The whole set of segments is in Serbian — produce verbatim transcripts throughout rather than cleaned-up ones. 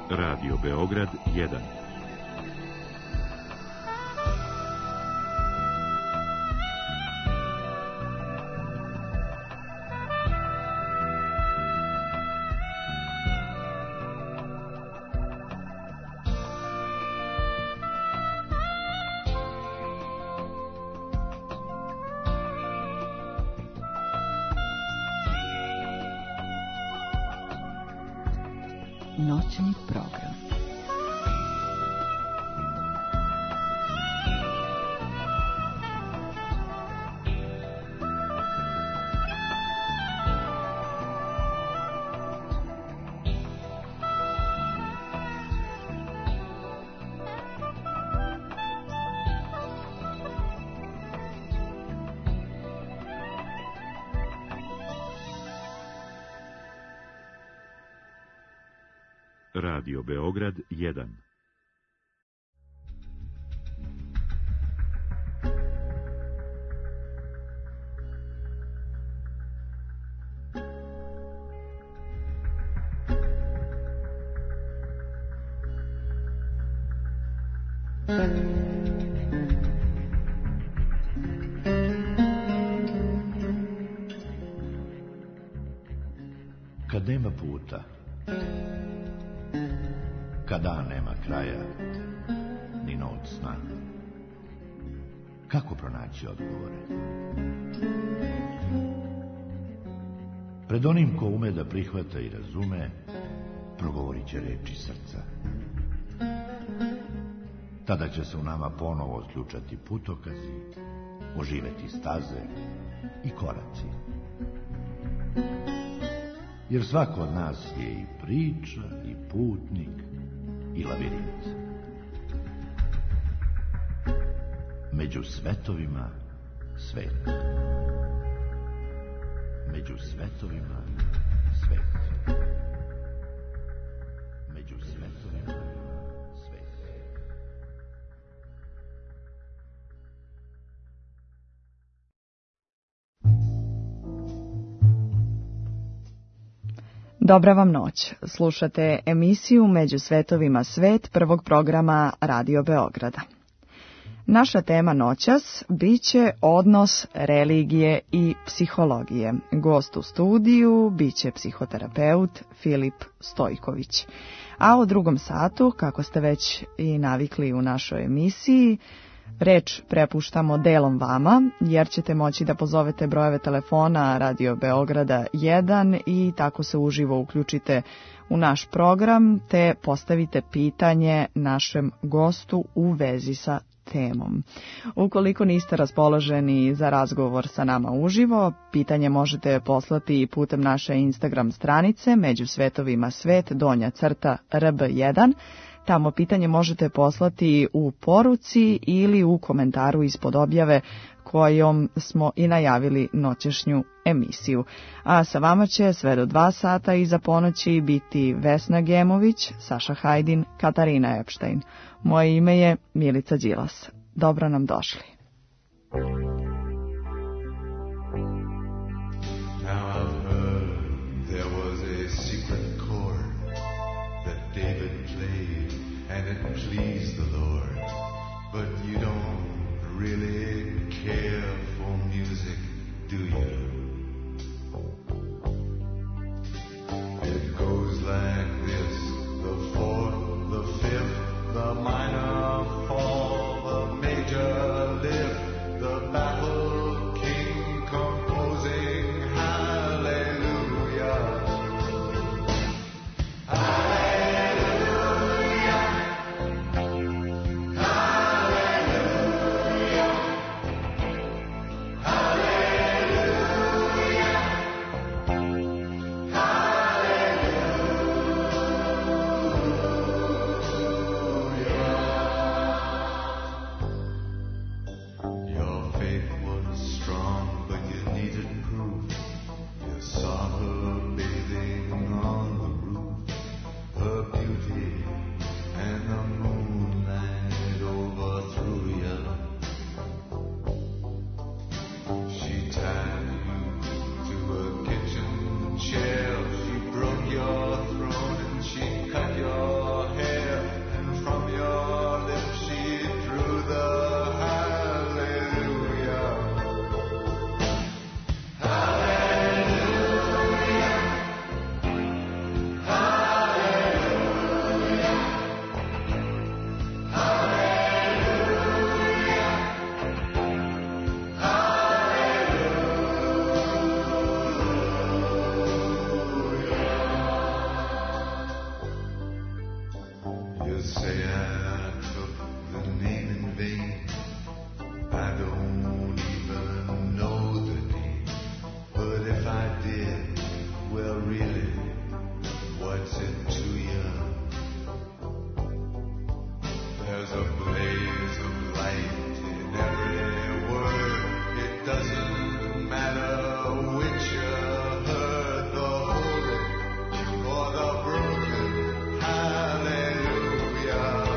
Radio Beograd jedan. Noćni program. Radio Beograd jedan. Kad nema puta, kada nema kraja, ni noć sna, kako pronaći odgovore? Pred onim ko ume da prihvata i razume, progovorit će reči srca. Tada će se u nama ponovo odključati putokazi, oživeti staze i koraci. Jer svako od nas je i priča, i putnik, i lavirint. Među svetovima svet. Među svetovima svet. Među svetovima svet. Dobra vam noć. Slušate emisiju Među svetovima svet prvog programa Radio Beograda. Naša tema noćas biće odnos religije i psihologije. Gost u studiju biće psihoterapeut Filip Stojković. A u drugom satu, kako ste već i navikli u našoj emisiji, reč prepuštamo delom vama, jer ćete moći da pozovete brojeve telefona Radio Beograda jedan i tako se uživo uključite u naš program, te postavite pitanje našem gostu u vezi sa temom. Ukoliko niste raspoloženi za razgovor sa nama uživo, pitanje možete poslati putem naše Instagram stranice Među svetovima svet donja crta R B jedan. Tamo pitanje možete poslati u poruci ili u komentaru ispod objave kojom smo i najavili noćešnju emisiju. A sa vama će sve do dva sata iza ponoći biti Vesna Gemović, Saša Hajdin, Katarina Epštajn. Moje ime je Milica Đilas. Dobro nam došli. And it pleased the Lord, but you don't really care for music, do you? It goes like this: the fourth, the fifth, the minor fall, the major lift, the bass. did, well really, what's it to you? There's a blaze of light in every word. It doesn't matter which you heard, the holy or the broken. Hallelujah.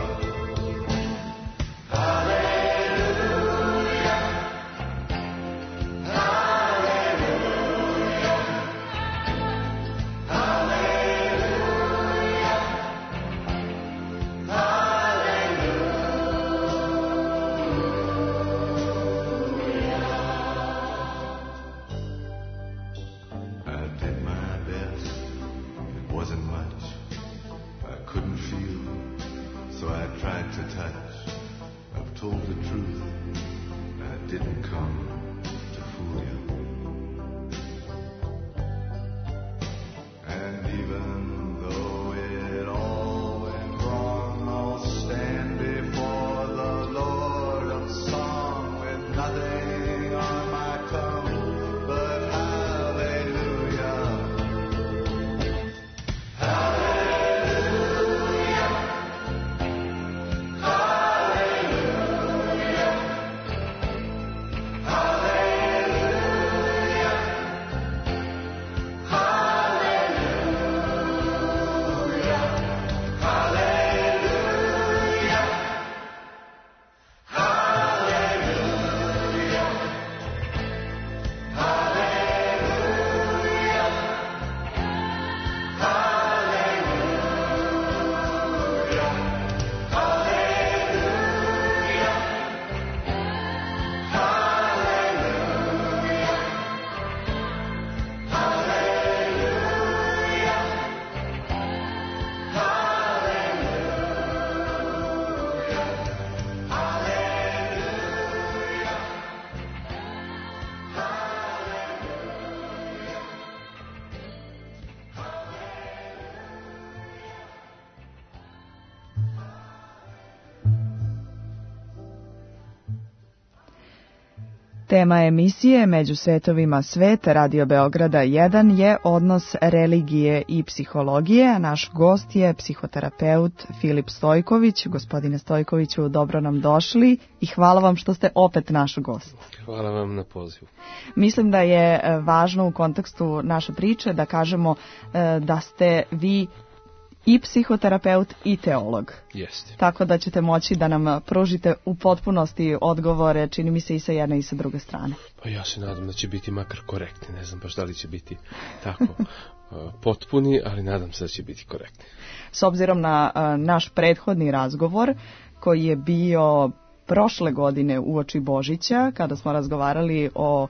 Tema emisije Među svetovima svet Radio Beograda jedan je odnos religije i psihologije, a naš gost je psihoterapeut Filip Stojković. Gospodine Stojkoviću, dobro nam došli i hvala vam što ste opet naš gost. Hvala vam na pozivu. Mislim da je važno u kontekstu naše priče da kažemo da ste vi i psihoterapeut i teolog. Jeste. Tako da ćete moći da nam pružite u potpunosti odgovore, čini mi se i sa jedne i sa druge strane. Pa ja se nadam da će biti makar korektni, ne znam baš da li će biti tako potpuni, ali nadam se da će biti korektni. S obzirom na uh, naš prethodni razgovor koji je bio prošle godine uoči Božića, kada smo razgovarali o uh,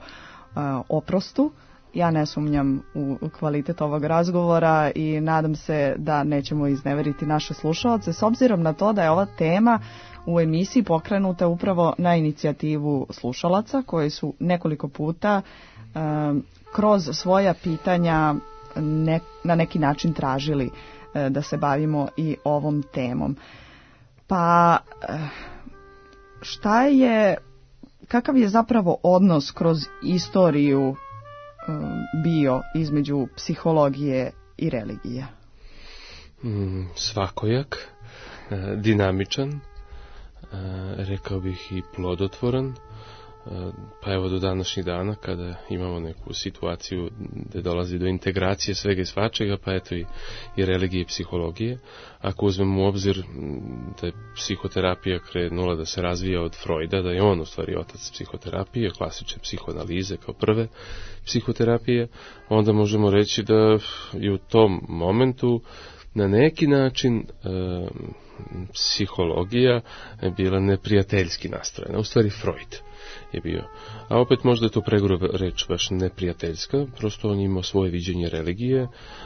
oprostu, ja ne sumnjam u kvalitet ovog razgovora i nadam se da nećemo izneveriti naše slušaoce, s obzirom na to da je ova tema u emisiji pokrenuta upravo na inicijativu slušalaca koji su nekoliko puta um, kroz svoja pitanja ne, na neki način tražili uh, da se bavimo i ovom temom. Pa uh, šta je, kakav je zapravo odnos kroz istoriju bio između psihologije i religije? Mm, svakojak, dinamičan, rekao bih i plodotvoran, pa evo do današnjih dana kada imamo neku situaciju gde dolazi do integracije svega i svačega, pa eto i, i religije i psihologije. Ako uzmemo u obzir da je psihoterapija krenula da se razvija od Freuda, da je on u stvari otac psihoterapije, klasične psihoanalize kao prve psihoterapije, onda možemo reći da je u tom momentu na neki način e, psihologija je bila neprijateljski nastrojena, u stvari Freud je bio. A opet možda je to pregruba reč baš neprijateljska, prosto on imao svoje viđenje religije,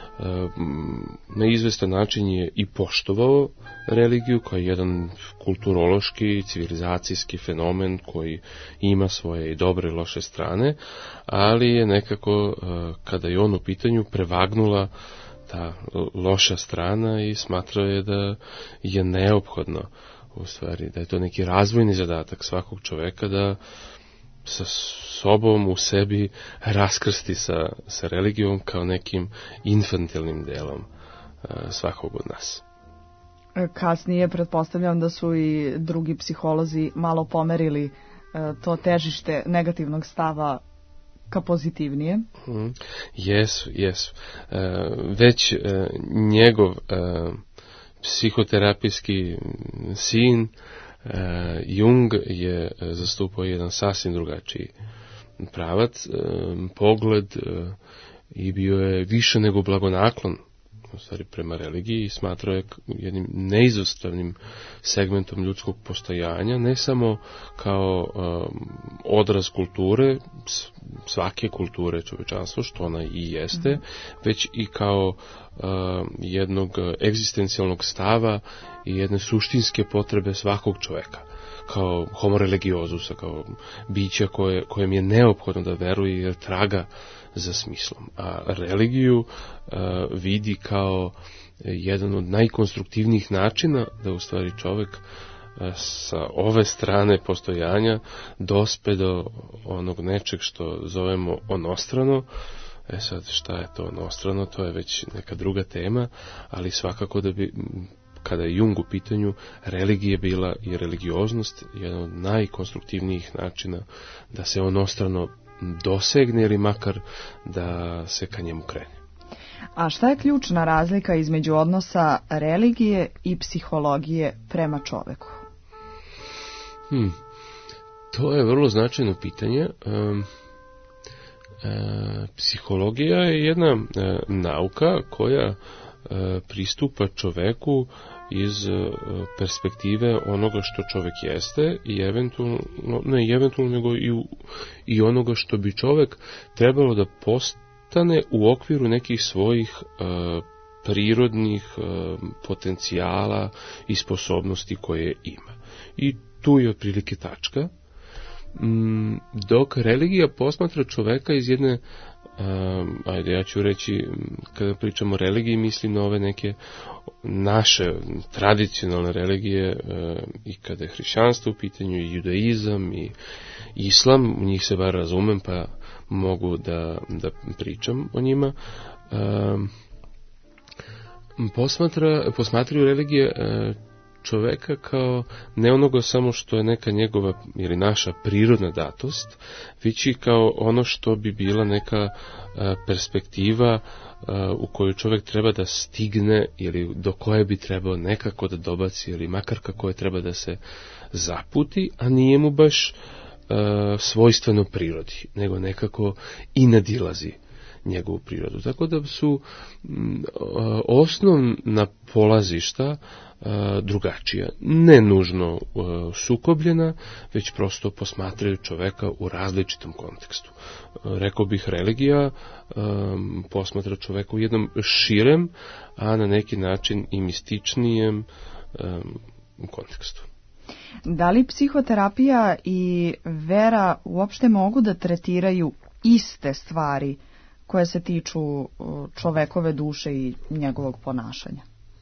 na izvestan način je i poštovao religiju kao jedan kulturološki, civilizacijski fenomen koji ima svoje i dobre i loše strane, ali je nekako, kada je on u pitanju, prevagnula ta loša strana i smatrao je da je neophodno, u stvari, da je to neki razvojni zadatak svakog čoveka da sa sobom u sebi raskrsti sa, sa religijom kao nekim infantilnim delom svakog od nas. Kasnije pretpostavljam da su i drugi psiholozi malo pomerili to težište negativnog stava ka pozitivnije. Mm, jesu, jesu. E, već e, njegov e, psihoterapijski sin e, Jung je zastupao jedan sasvim drugačiji pravac, e, pogled e, i bio je više nego blagonaklon u stvari prema religiji i smatrao je jednim neizostavnim segmentom ljudskog postojanja, ne samo kao um, odraz kulture, svake kulture čovečanstva, što ona i jeste, mm. već i kao um, jednog egzistencijalnog stava i jedne suštinske potrebe svakog čoveka, kao homo religiozusa, kao bića koje, kojem je neophodno da veruje jer traga za smislom. A religiju uh, vidi kao jedan od najkonstruktivnijih načina da u stvari čovjek uh, sa ove strane postojanja dospe do onog nečeg što zovemo onostrano. E sad, šta je to onostrano, to je već neka druga tema, ali svakako da bi, kada je Jung u pitanju, religija bila i religioznost jedan od najkonstruktivnijih načina da se onostrano dosegne ili makar da se ka njemu krene. A šta je ključna razlika između odnosa religije i psihologije prema čoveku? Hmm. To je vrlo značajno pitanje. Um, e, psihologija je jedna e, nauka koja e, pristupa čoveku iz e, perspektive onoga što čovek jeste i eventualno, ne eventualno nego i, u, i onoga što bi čovek trebalo da postane u okviru nekih svojih e, prirodnih e, potencijala i sposobnosti koje ima. I tu je otprilike tačka. Dok religija posmatra čoveka iz jedne, um, ajde ja ću reći, kada pričamo o religiji, mislim na ove neke naše tradicionalne religije, um, i kada je hrišćanstvo u pitanju, i judaizam, i islam, u njih se bar razumem, pa mogu da, da pričam o njima. Um, posmatra, posmatraju religije uh, čoveka kao ne onoga samo što je neka njegova ili naša prirodna datost, već i kao ono što bi bila neka a, perspektiva a, u kojoj čovek treba da stigne ili do koje bi trebao nekako da dobaci ili makar kako je treba da se zaputi, a nije mu baš a, svojstveno prirodi, nego nekako i nadilazi njegovu prirodu. Tako da su m, osnovna polazišta a, drugačija. Ne nužno a, sukobljena, već prosto posmatraju čoveka u različitom kontekstu. A, rekao bih religija a, posmatra čoveka u jednom širem, a na neki način i mističnijem a, kontekstu. Da li psihoterapija i vera uopšte mogu da tretiraju iste stvari koje se tiču čovekove duše i njegovog ponašanja?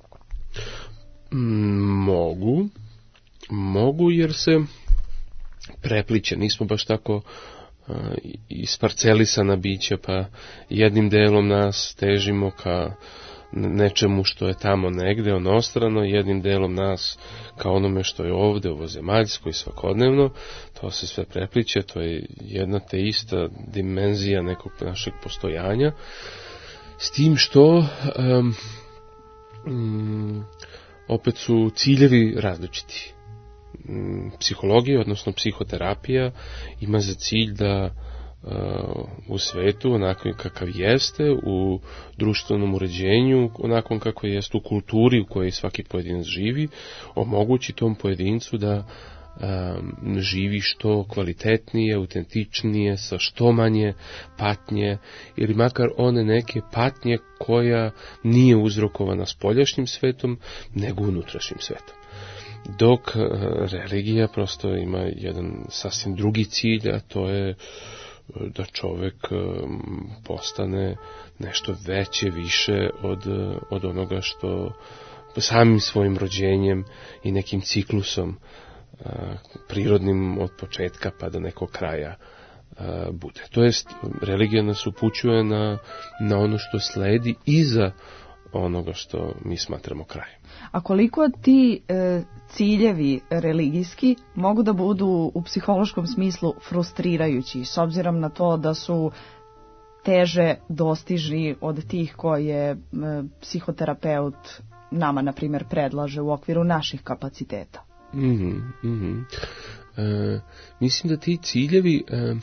Mogu. Mogu jer se prepliče. Nismo baš tako uh, isparcelisana bića, pa jednim delom nas težimo ka nečemu što je tamo negde onostrano, jednim delom nas kao onome što je ovde ovozemaljsko i svakodnevno. To se sve prepliče, to je jedna te ista dimenzija nekog našeg postojanja, s tim što um, um, opet su ciljevi različiti. Um, psihologija, odnosno psihoterapija, ima za cilj da u svetu, onako kakav jeste, u društvenom uređenju, onako kako jeste, u kulturi u kojoj svaki pojedinac živi, omogući tom pojedincu da um, živi što kvalitetnije, autentičnije, sa što manje patnje, ili makar one neke patnje koja nije uzrokovana spoljašnjim svetom, nego unutrašnjim svetom. Dok uh, religija prosto ima jedan sasvim drugi cilj, a to je da čovek postane nešto veće, više od, od onoga što samim svojim rođenjem i nekim ciklusom prirodnim od početka pa do nekog kraja bude. To jest, religija nas upućuje na, na ono što sledi iza onoga što mi smatramo krajem. A koliko ti e, ciljevi religijski mogu da budu u psihološkom smislu frustrirajući, s obzirom na to da su teže dostižni od tih koje e, psihoterapeut nama, na primjer, predlaže u okviru naših kapaciteta? Mm-hmm, mm-hmm. E, mislim da ti ciljevi e,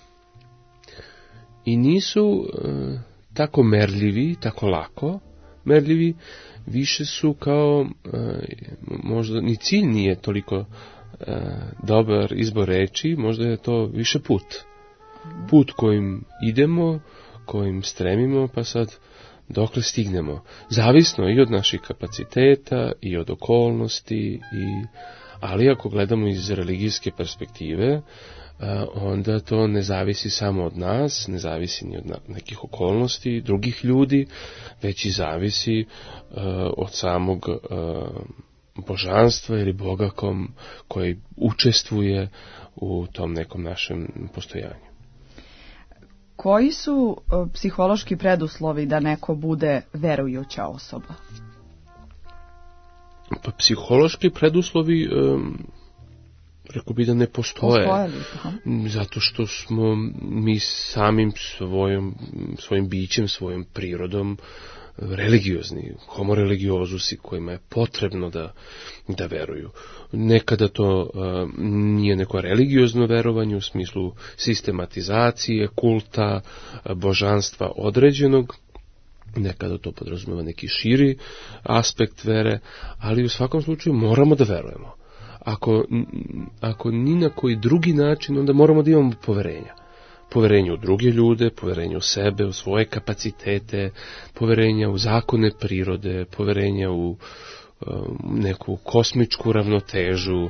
i nisu e, tako merljivi, tako lako merljivi, više su kao, e, možda ni cilj nije toliko e, dobar izbor reči, možda je to više put. Put kojim idemo, kojim stremimo, pa sad dokle stignemo. Zavisno i od naših kapaciteta, i od okolnosti, i, ali ako gledamo iz religijske perspektive, onda to ne zavisi samo od nas, ne zavisi ni od nekih okolnosti, drugih ljudi, već i zavisi uh, od samog uh, božanstva ili Boga kom, koji učestvuje u tom nekom našem postojanju. Koji su uh, psihološki preduslovi da neko bude verujuća osoba? Pa psihološki preduslovi um, rekao bi da ne postoje, zato što smo mi samim svojom, svojim bićem, svojom prirodom religiozni, homo religiozusi, kojima je potrebno da, da veruju. Nekada to uh, nije neko religiozno verovanje u smislu sistematizacije, kulta, božanstva određenog, nekada to podrazumeva neki širi aspekt vere, ali u svakom slučaju moramo da verujemo. Ako, ako ni na koji drugi način, onda moramo da imamo poverenja. Poverenje u druge ljude, poverenje u sebe, u svoje kapacitete, poverenja u zakone prirode, poverenja u um, neku kosmičku ravnotežu.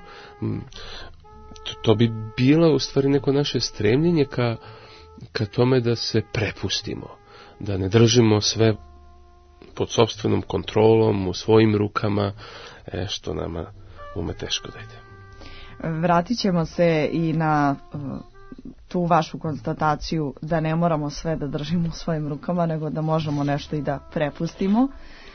To, to bi bilo u stvari neko naše stremljenje ka, ka tome da se prepustimo, da ne držimo sve pod sopstvenom kontrolom, u svojim rukama, e, što nama ume teško da ide. Vratit ćemo se i na uh, tu vašu konstataciju da ne moramo sve da držimo u svojim rukama, nego da možemo nešto i da prepustimo.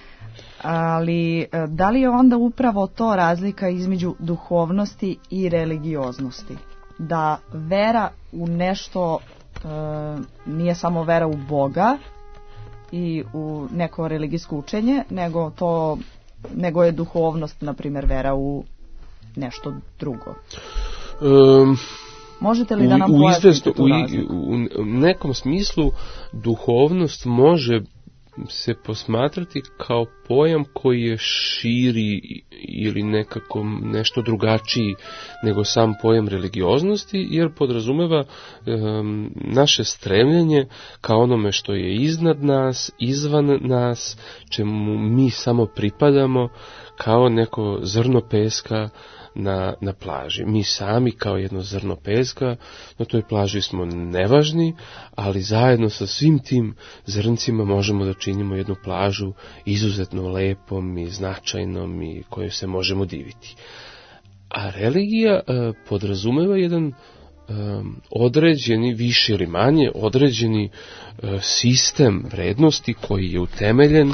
Ali uh, da li je onda upravo to razlika između duhovnosti i religioznosti? Da vera u nešto uh, nije samo vera u Boga i u neko religijsko učenje, nego to nego je duhovnost, na primjer, vera u nešto drugo. Um, Možete li da nam u, u pojasnite tu u, razliku? U, u nekom smislu duhovnost može se posmatrati kao pojam koji je širi ili nekako nešto drugačiji nego sam pojam religioznosti, jer podrazumeva um, naše stremljenje ka onome što je iznad nas, izvan nas, čemu mi samo pripadamo, kao neko zrno peska na, na plaži. Mi sami kao jedno zrno peska na toj plaži smo nevažni, ali zajedno sa svim tim zrncima možemo da činimo jednu plažu izuzetno lepom i značajnom i kojoj se možemo diviti. A religija e, podrazumeva jedan e, određeni, više ili manje, određeni e, sistem vrednosti koji je utemeljen,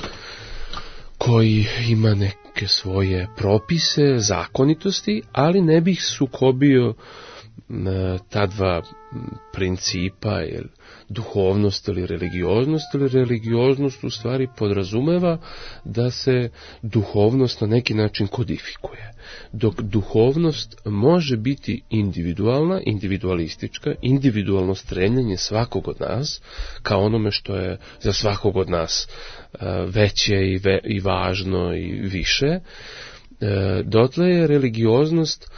koji ima neke svoje propise, zakonitosti, ali ne bih sukobio na ta dva principa, jer duhovnost ili religioznost, ili religioznost u stvari podrazumeva da se duhovnost na neki način kodifikuje. Dok duhovnost može biti individualna, individualistička, individualno stremljenje svakog od nas, kao onome što je za svakog od nas veće i, ve, i važno i više, dotle je religioznost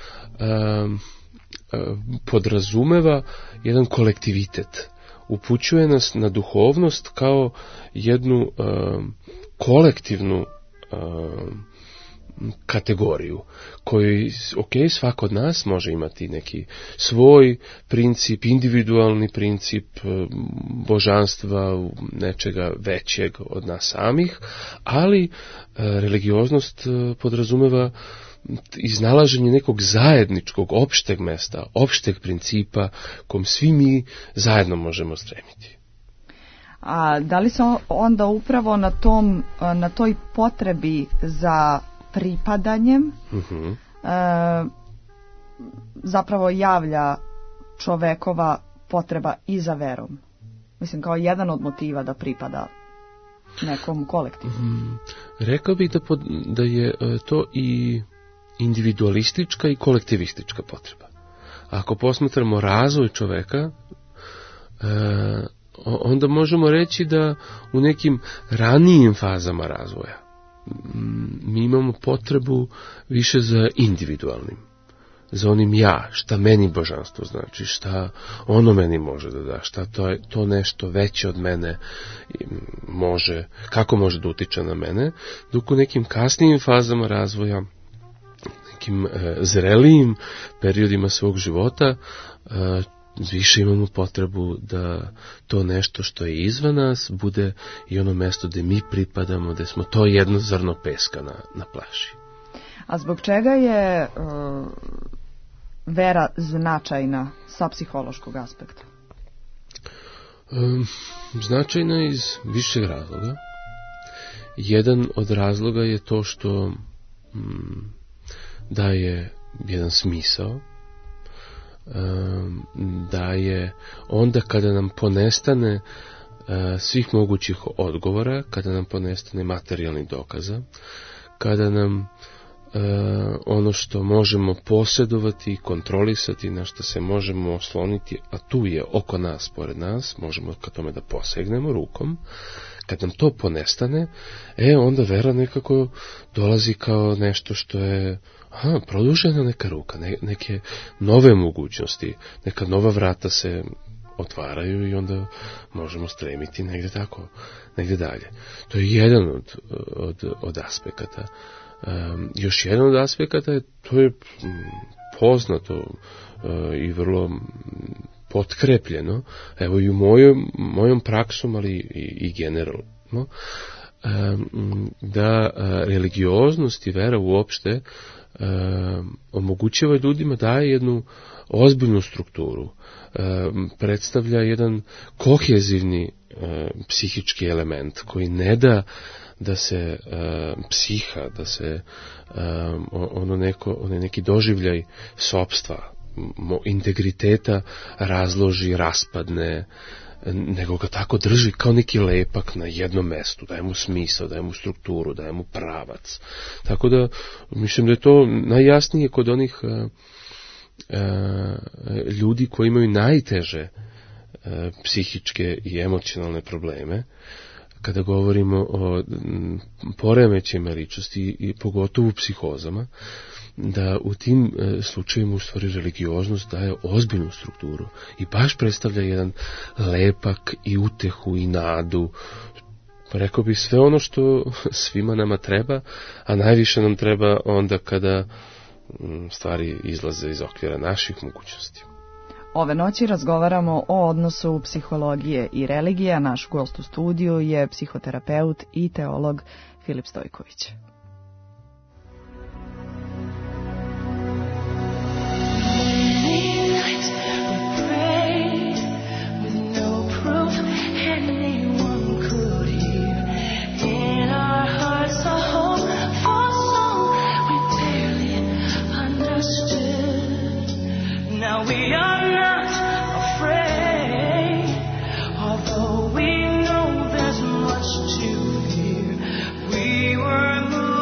podrazumeva jedan kolektivitet. Upućuje nas na duhovnost kao jednu um, kolektivnu um, kategoriju, koju, ok, svako od nas može imati neki svoj princip, individualni princip božanstva, nečega većeg od nas samih, ali uh, religioznost uh, podrazumeva iznalaženje nekog zajedničkog, opšteg mesta, opšteg principa kom svi mi zajedno možemo stremiti. A da li se onda upravo na tom, na toj potrebi za pripadanjem uh-huh. e, zapravo javlja čovekova potreba i za verom? Mislim, kao jedan od motiva da pripada nekom kolektivu. Hmm. Rekao bih da, pod, da je to i individualistička i kolektivistička potreba. Ako posmatramo razvoj čoveka, e, onda možemo reći da u nekim ranijim fazama razvoja mi imamo potrebu više za individualnim, za onim ja, šta meni božanstvo znači, šta ono meni može da da, šta to, je, to nešto veće od mene može, kako može da utiče na mene, dok u nekim kasnijim fazama razvoja, nekim e, zrelijim periodima svog života, e, više imamo potrebu da to nešto što je izvan nas bude i ono mesto gde mi pripadamo, gde smo to jedno zrno peska na, na plaži. A zbog čega je uh, vera značajna sa psihološkog aspekta? Um, značajna iz višeg razloga. Jedan od razloga je to što um, daje jedan smisao, um, da je onda kada nam ponestane uh, svih mogućih odgovora, kada nam ponestane materijalnih dokaza, kada nam Uh, ono što možemo posjedovati, kontrolisati, na što se možemo osloniti, a tu je oko nas, pored nas, možemo ka tome da posegnemo rukom, kad nam to ponestane, e, onda vera nekako dolazi kao nešto što je aha, produžena neka ruka, ne, neke nove mogućnosti, neka nova vrata se otvaraju i onda možemo stremiti negde tako, negde dalje. To je jedan od, od, od aspekata. Um, još jedan od aspekata je, to je poznato uh, i vrlo potkrepljeno, evo i u mojom, mojom praksom, ali i, i generalno, um, da uh, religioznost i vera uopšte um, omogućava ljudima, daje jednu ozbiljnu strukturu, um, predstavlja jedan kohezivni um, psihički element koji ne da da se uh, psiha, da se um, ono neko, ono neki doživljaj sopstva, mo, integriteta razloži, raspadne, nego ga tako drži kao neki lepak na jednom mestu, daje mu smisao, daje mu strukturu, daje mu pravac. Tako da, mislim da je to najjasnije kod onih uh, uh, ljudi koji imaju najteže uh, psihičke i emocionalne probleme, kada govorimo o poremećajima ličnosti i pogotovo u psihozama, da u tim slučajima u stvari religioznost daje ozbiljnu strukturu i baš predstavlja jedan lepak i utehu i nadu. Rekao bih sve ono što svima nama treba, a najviše nam treba onda kada stvari izlaze iz okvira naših mogućnosti. Ove noći razgovaramo o odnosu psihologije i religije. Naš gost u studiju je psihoterapeut i teolog Filip Stojković. We were moved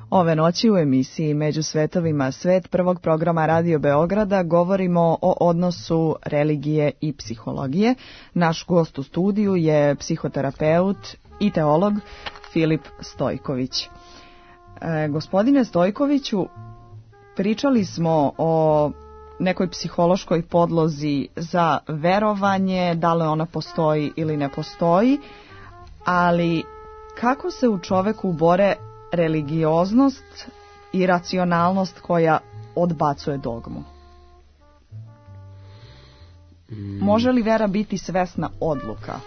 Ove noći u emisiji Među svetovima svet prvog programa Radio Beograda govorimo o odnosu religije i psihologije. Naš gost u studiju je psihoterapeut i teolog Filip Stojković. E, gospodine Stojkoviću, pričali smo o nekoj psihološkoj podlozi za verovanje, da li ona postoji ili ne postoji, ali kako se u čoveku bore religioznost i racionalnost koja odbacuje dogmu? Mm. Može li vera biti svesna odluka?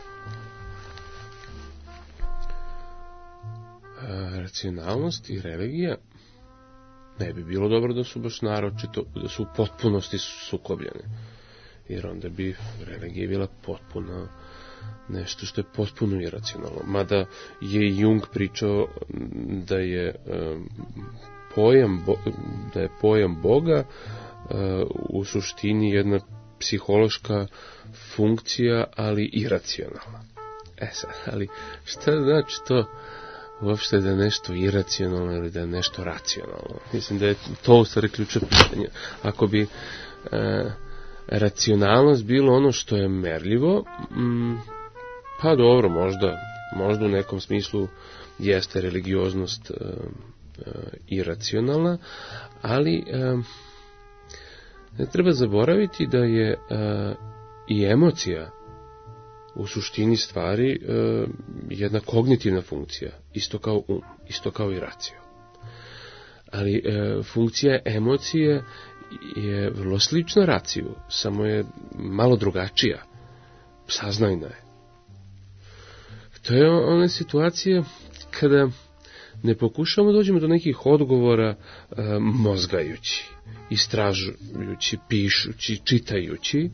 E, racionalnost i religija ne bi bilo dobro da su baš naročito, da su u potpunosti sukobljene. Jer onda bi religija bila potpuno nešto što je potpuno iracionalno. Mada je Jung pričao da je um, pojam, da je pojam Boga uh, u suštini jedna psihološka funkcija, ali iracionalna. E sad, ali šta znači to uopšte da je nešto iracionalno ili da je nešto racionalno? Mislim da je to u stvari ključno pitanje. Ako bi uh, racionalnost bilo ono što je merljivo, mm, pa dobro, možda, možda u nekom smislu jeste religioznost uh, uh, iracionalna, ali uh, ne treba zaboraviti da je uh, i emocija u suštini stvari uh, jedna kognitivna funkcija, isto kao um, isto kao i racio. Ali uh, funkcija emocije je vrlo slična raciju, samo je malo drugačija, saznajna je. To je ona situacija kada ne pokušamo dođemo do nekih odgovora e, mozgajući, istražujući, pišući, čitajući,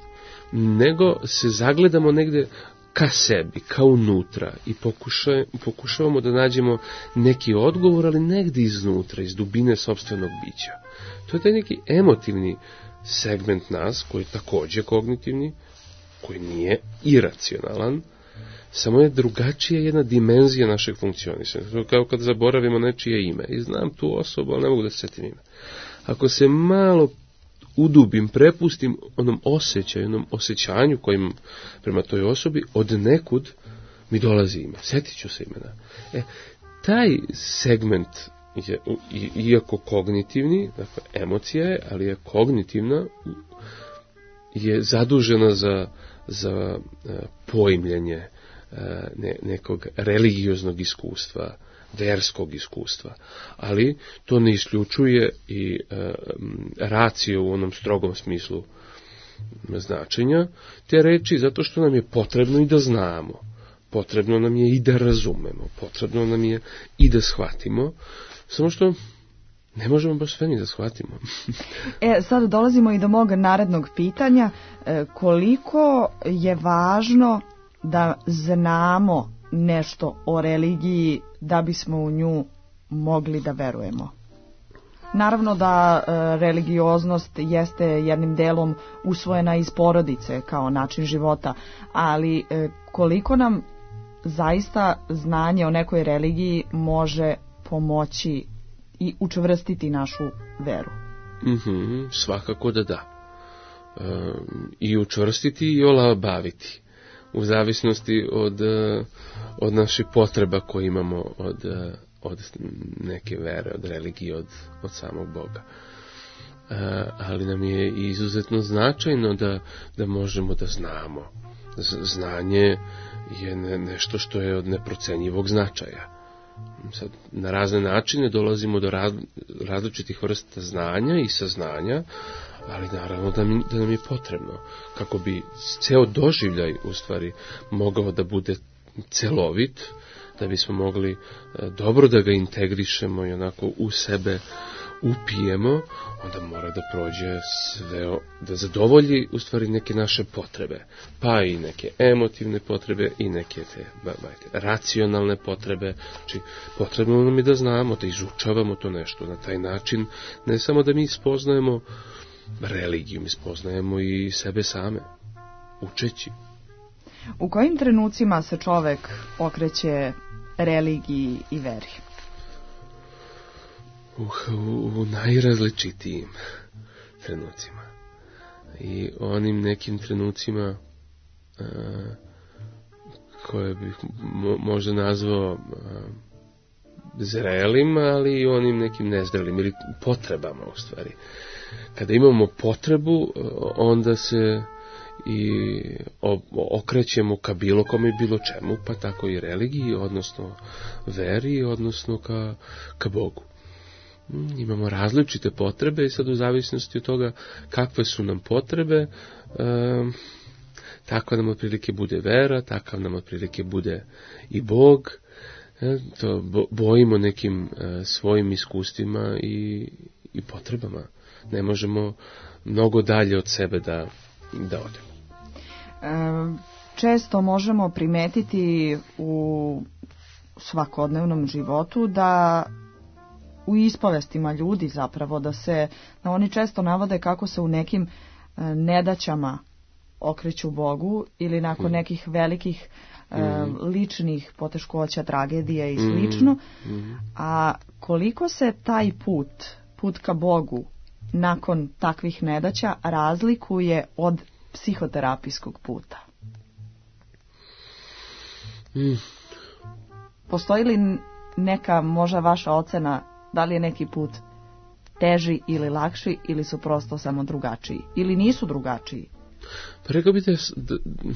nego se zagledamo negde ka sebi, ka unutra i pokuša, pokušavamo da nađemo neki odgovor, ali negde iznutra, iz dubine sopstvenog bića. To je taj neki emotivni segment nas, koji je takođe kognitivni, koji nije iracionalan, samo je drugačija jedna dimenzija našeg funkcionisanja. Kao kad zaboravimo nečije ime. I znam tu osobu, ali ne mogu da se setim ime. Ako se malo udubim, prepustim onom osjećaju, onom osjećanju kojim prema toj osobi, od nekud mi dolazi ime. Sjetit ću se imena. E, taj segment je, iako kognitivni, dakle, emocija je, ali je kognitivna, je zadužena za, za poimljenje Ne, nekog religioznog iskustva, verskog iskustva, ali to ne isključuje i e, raciju u onom strogom smislu značenja te reči, zato što nam je potrebno i da znamo, potrebno nam je i da razumemo, potrebno nam je i da shvatimo, samo što ne možemo baš sve ni da shvatimo. E, sad dolazimo i do mog narednog pitanja, e, koliko je važno da znamo nešto o religiji da bismo u nju mogli da verujemo. Naravno da e, religioznost jeste jednim delom usvojena iz porodice kao način života, ali e, koliko nam zaista znanje o nekoj religiji može pomoći i učvrstiti našu veru? Mm-hmm, svakako da da. E, I učvrstiti i olabaviti. U zavisnosti od, od naših potreba koje imamo od, od neke vere, od religije, od, od samog Boga. Ali nam je izuzetno značajno da, da možemo da znamo. Znanje je nešto što je od neprocenjivog značaja. Sad, na razne načine dolazimo do raz, različitih vrsta znanja i saznanja, ali naravno da, mi, da nam je potrebno, kako bi ceo doživljaj u stvari mogao da bude celovit, da bismo mogli dobro da ga integrišemo i onako u sebe upijemo, onda mora da prođe sve, da zadovolji u stvari neke naše potrebe, pa i neke emotivne potrebe i neke te bajte, racionalne potrebe. Znači, potrebno nam je da znamo, da izučavamo to nešto na taj način, ne samo da mi spoznajemo religiju, mi spoznajemo i sebe same, učeći. U kojim trenucima se čovek okreće religiji i veri? u, u najrazličitijim trenucima. I onim nekim trenucima uh, koje bih mo, možda nazvao uh, zrelim, ali i onim nekim nezrelim ili potrebama u stvari. Kada imamo potrebu, onda se i okrećemo ka bilo kome i bilo čemu, pa tako i religiji, odnosno veri, odnosno ka, ka Bogu. Imamo različite potrebe i sad u zavisnosti od toga kakve su nam potrebe, um, takva nam otprilike bude vera, takav nam otprilike bude i Bog. E, to bojimo nekim uh, svojim iskustvima i, i potrebama. Ne možemo mnogo dalje od sebe da, da odemo. E, često možemo primetiti u svakodnevnom životu da u ispovestima ljudi zapravo da se, da oni često navode kako se u nekim e, nedaćama okreću Bogu ili nakon nekih velikih e, ličnih poteškoća, tragedije i slično. A koliko se taj put, put ka Bogu nakon takvih nedaća razlikuje od psihoterapijskog puta? Mm. Postoji li neka možda vaša ocena da li je neki put teži ili lakši ili su prosto samo drugačiji ili nisu drugačiji? Pa rekao bih da,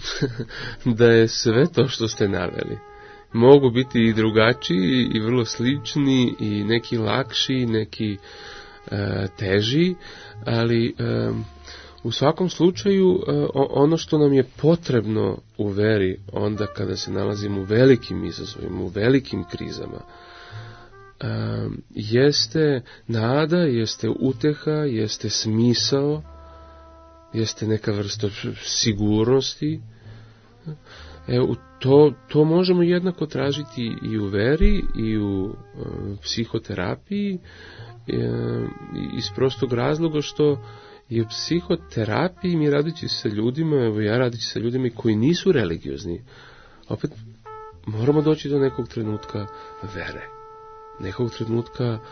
da je sve to što ste naveli. Mogu biti i drugačiji i vrlo slični i neki lakši, neki e, teži, ali e, u svakom slučaju e, ono što nam je potrebno u veri onda kada se nalazimo u velikim izazovima, u velikim krizama, e, jeste nada, jeste uteha, jeste smisao, jeste neka vrsta sigurnosti. E, to, to možemo jednako tražiti i u veri i u e, psihoterapiji e, iz prostog razloga što je u psihoterapiji mi radeći sa ljudima, evo ja radeći sa ljudima koji nisu religiozni, opet moramo doći do nekog trenutka vere, nekog trenutka e,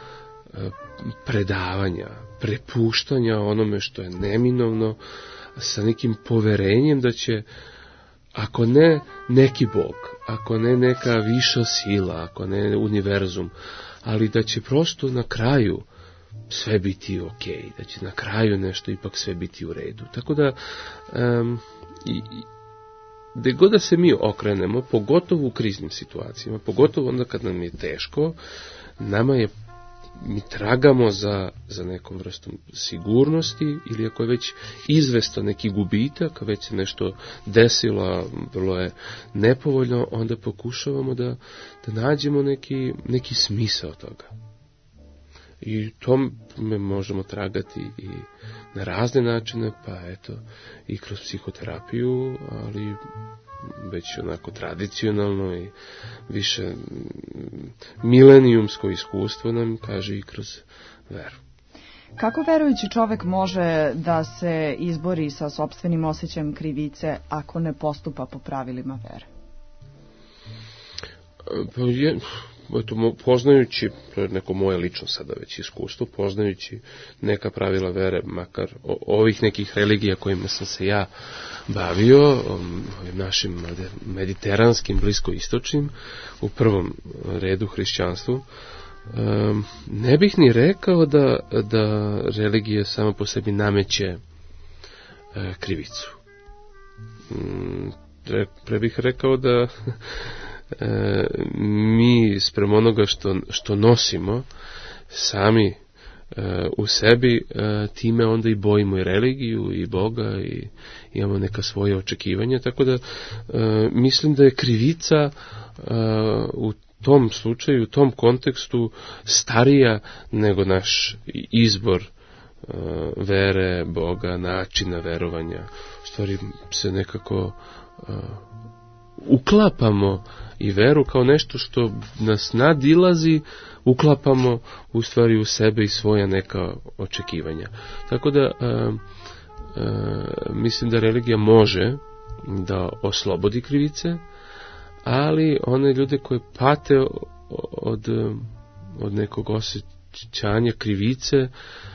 predavanja, prepuštanja onome što je neminovno, sa nekim poverenjem da će, ako ne neki Bog, ako ne neka viša sila, ako ne univerzum, ali da će prosto na kraju sve biti ok, da će na kraju nešto ipak sve biti u redu. Tako da, um, i, i, gde god da se mi okrenemo, pogotovo u kriznim situacijama, pogotovo onda kad nam je teško, nama je mi tragamo za, za nekom vrstom sigurnosti ili ako je već izvesto neki gubitak, već se nešto desilo, vrlo je nepovoljno, onda pokušavamo da, da nađemo neki, neki smisao toga. I tome možemo tragati i na razne načine, pa eto, i kroz psihoterapiju, ali već onako tradicionalno i više milenijumsko iskustvo nam kaže i kroz veru. Kako verujući čovjek može da se izbori sa sopstvenim osjećajem krivice ako ne postupa po pravilima vere? Pa je, eto, poznajući, to je neko moje lično sada već iskustvo, poznajući neka pravila vere, makar o, ovih nekih religija kojima sam se ja bavio, ovim našim mediteranskim, bliskoistočnim, u prvom redu hrišćanstvu, um, ne bih ni rekao da, da religija sama po sebi nameće uh, krivicu. Um, pre, pre bih rekao da E, mi sprem onoga što, što nosimo sami e, u sebi, e, time onda i bojimo i religiju i Boga i imamo neka svoje očekivanja, tako da e, mislim da je krivica e, u tom slučaju, u tom kontekstu starija nego naš izbor e, vere, Boga, načina verovanja. U stvari se nekako e, uklapamo i veru kao nešto što nas nadilazi, uklapamo u stvari u sebe i svoja neka očekivanja. Tako da e, e, mislim da religija može da oslobodi krivice, ali one ljude koje pate od, od nekog osjećanja krivice e,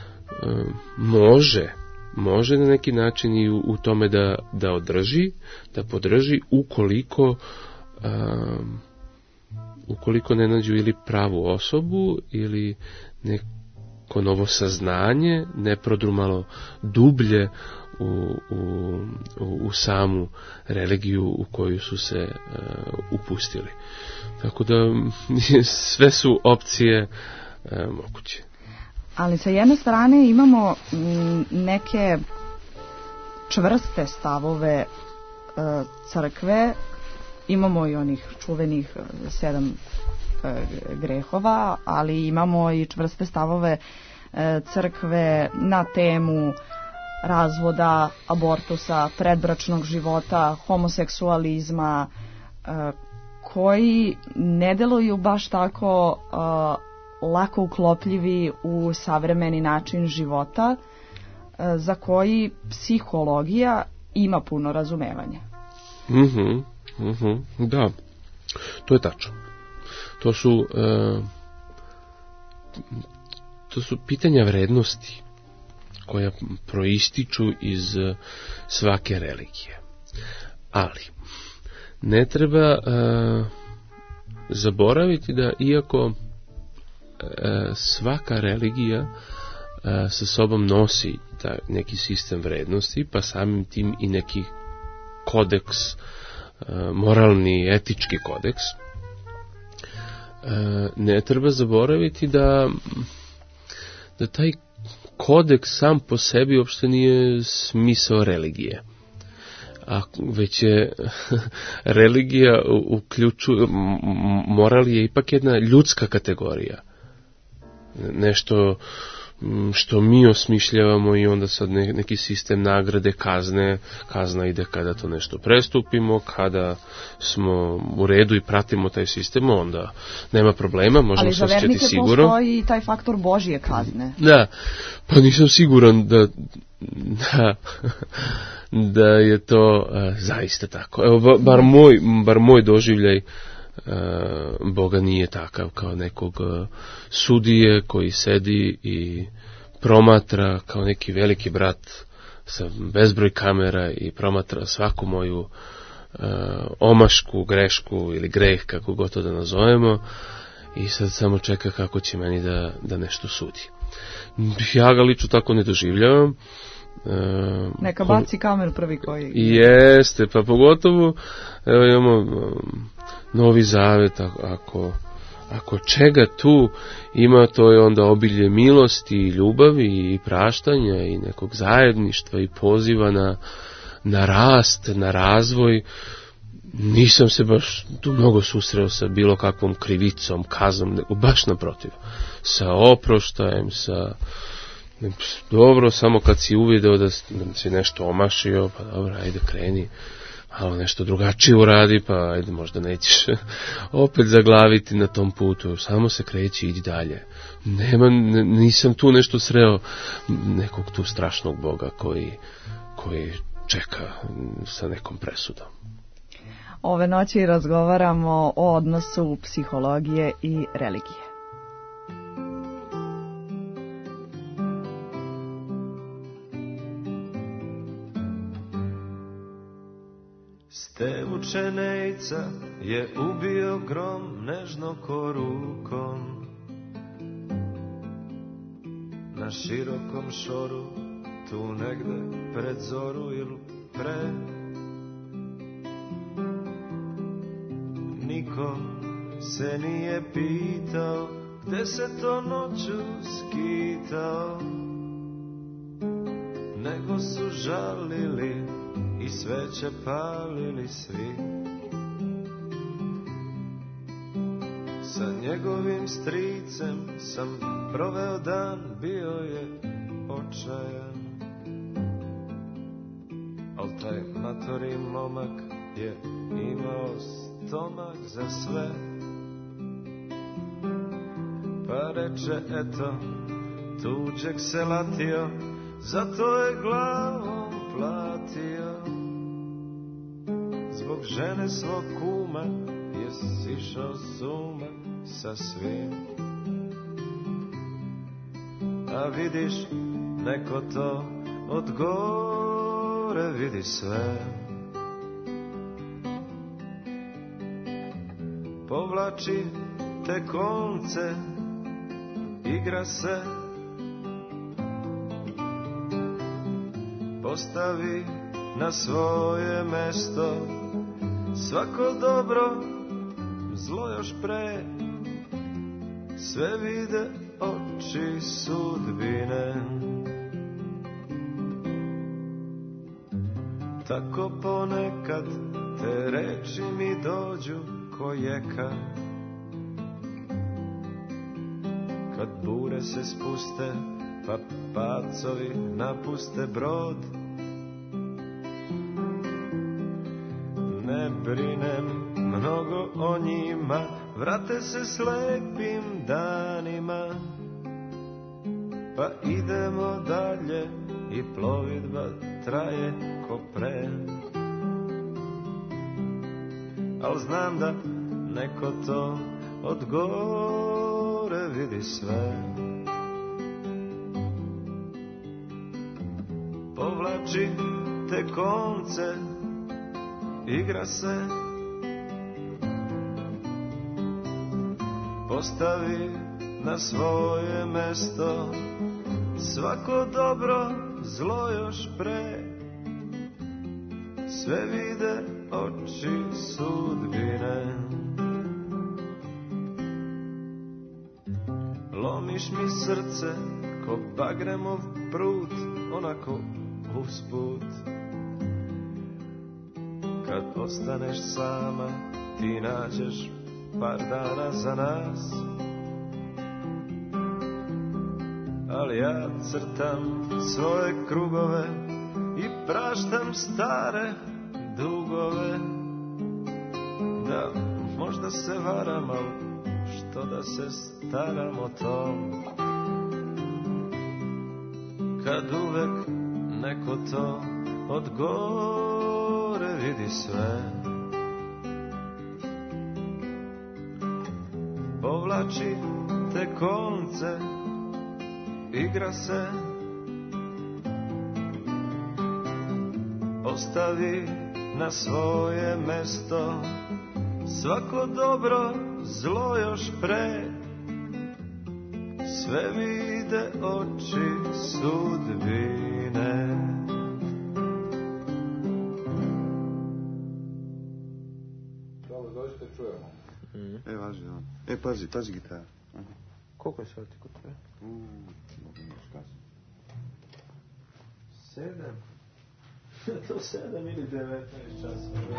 može može na neki način i u, u tome da, da održi, da podrži ukoliko a, ukoliko ne nađu ili pravu osobu ili neko novo saznanje, ne prodru malo dublje u, u, u samu religiju u koju su se a, upustili. Tako da sve su opcije a, moguće. Ali sa jedne strane imamo neke čvrste stavove crkve, imamo i onih čuvenih sedam grehova, ali imamo i čvrste stavove crkve na temu razvoda, abortusa, predbračnog života, homoseksualizma, koji ne deluju baš tako lako uklopljivi u savremeni način života, za koji psihologija ima puno razumevanja. Mhm, mhm, da, to je tačno. To su e, to su pitanja vrednosti koja proističu iz svake religije. Ali ne treba e, zaboraviti da iako svaka religija sa sobom nosi taj neki sistem vrednosti, pa samim tim i neki kodeks, moralni, etički kodeks, ne treba zaboraviti da da taj kodeks sam po sebi uopšte nije smisao religije. A već je religija uključuje, moral je ipak jedna ljudska kategorija. Nešto što mi osmišljavamo i onda sad neki sistem nagrade, kazne, kazna ide kada to nešto prestupimo, kada smo u redu i pratimo taj sistem, onda nema problema, možemo se osjećati sigurno. Ali za vernike postoji taj faktor Božje kazne. Da, pa nisam siguran da, da, da je to uh, zaista tako. Evo, bar, bar, moj, bar moj doživljaj Boga nije takav kao nekog sudije koji sedi i promatra kao neki veliki brat sa bezbroj kamera i promatra svaku moju uh, omašku, grešku ili greh, kako god to da nazovemo, i sad samo čeka kako će meni da, da nešto sudi. Ja ga lično tako ne doživljavam. Uh, Neka baci kameru prvi koji... Jeste, pa pogotovo evo imamo um, Novi Zavet, ako, ako čega tu ima, to je onda obilje milosti i ljubavi i praštanja i nekog zajedništva i poziva na, na rast, na razvoj. Nisam se baš tu mnogo susreo sa bilo kakvom krivicom, kaznom, nego baš naprotiv. Sa oproštajem, sa... Dobro, samo kad si uvideo da si nešto omašio, pa dobro, ajde kreni, malo nešto drugačije uradi, pa ajde možda nećeš opet zaglaviti na tom putu, samo se kreći i idi dalje. Nema, nisam tu nešto sreo nekog tu strašnog Boga koji, koji čeka sa nekom presudom. Ove noći razgovaramo o odnosu psihologije i religije. Stevučenejca je ubio grom nežno ko rukom. Na širokom šoru, tu negde pred zoru ili pre. Niko se nije pitao gde se to noću skitao, nego su žalili i sveće palili svi. Sa njegovim stricem sam proveo dan, bio je očajan. Al taj matori momak je imao stomak za sve. Pa reče, eto, tuđeg se latio, zato je glavom platio. Zbog žene svog kuma je sišao s uma sa svim. a vidiš neko to od gore vidi sve. Povlači te konce, igra se, postavi na svoje mesto, svako dobro, zlo još pre, sve vide oči sudbine. Tako ponekad te reči mi dođu ko jeka, kad bure se spuste pa pacovi napuste brod. Ne brinem mnogo o njima, vrate se slepim danima, pa idemo dalje i plovidba traje ko pre. Al znam da neko to od gore vidi sve. Povlači te konce, igra se, postavi na svoje mesto, svako dobro, zlo još pre, sve vide oči sudbine. Lomiš mi srce ko bagremov prut, onako usput. Kad ostaneš sama, ti nađeš par dana za nas, ali ja crtam svoje krugove i praštam stare dugove. Da, možda se varam, al što da se staram o tom, kad uvek neko to od gore vidi sve. Povlači te konce, igra se, postavi na svoje mesto, svako dobro, zlo još pre, sve vide oči sudbine. Dobro, dođite, čujemo. Mm. E, važi, da. E, pazi, pazi gitara. Aha. Koliko je sati kod tebe? Uuu, mogu mi škazi. Sedam? To sedam ili devetnaest časa.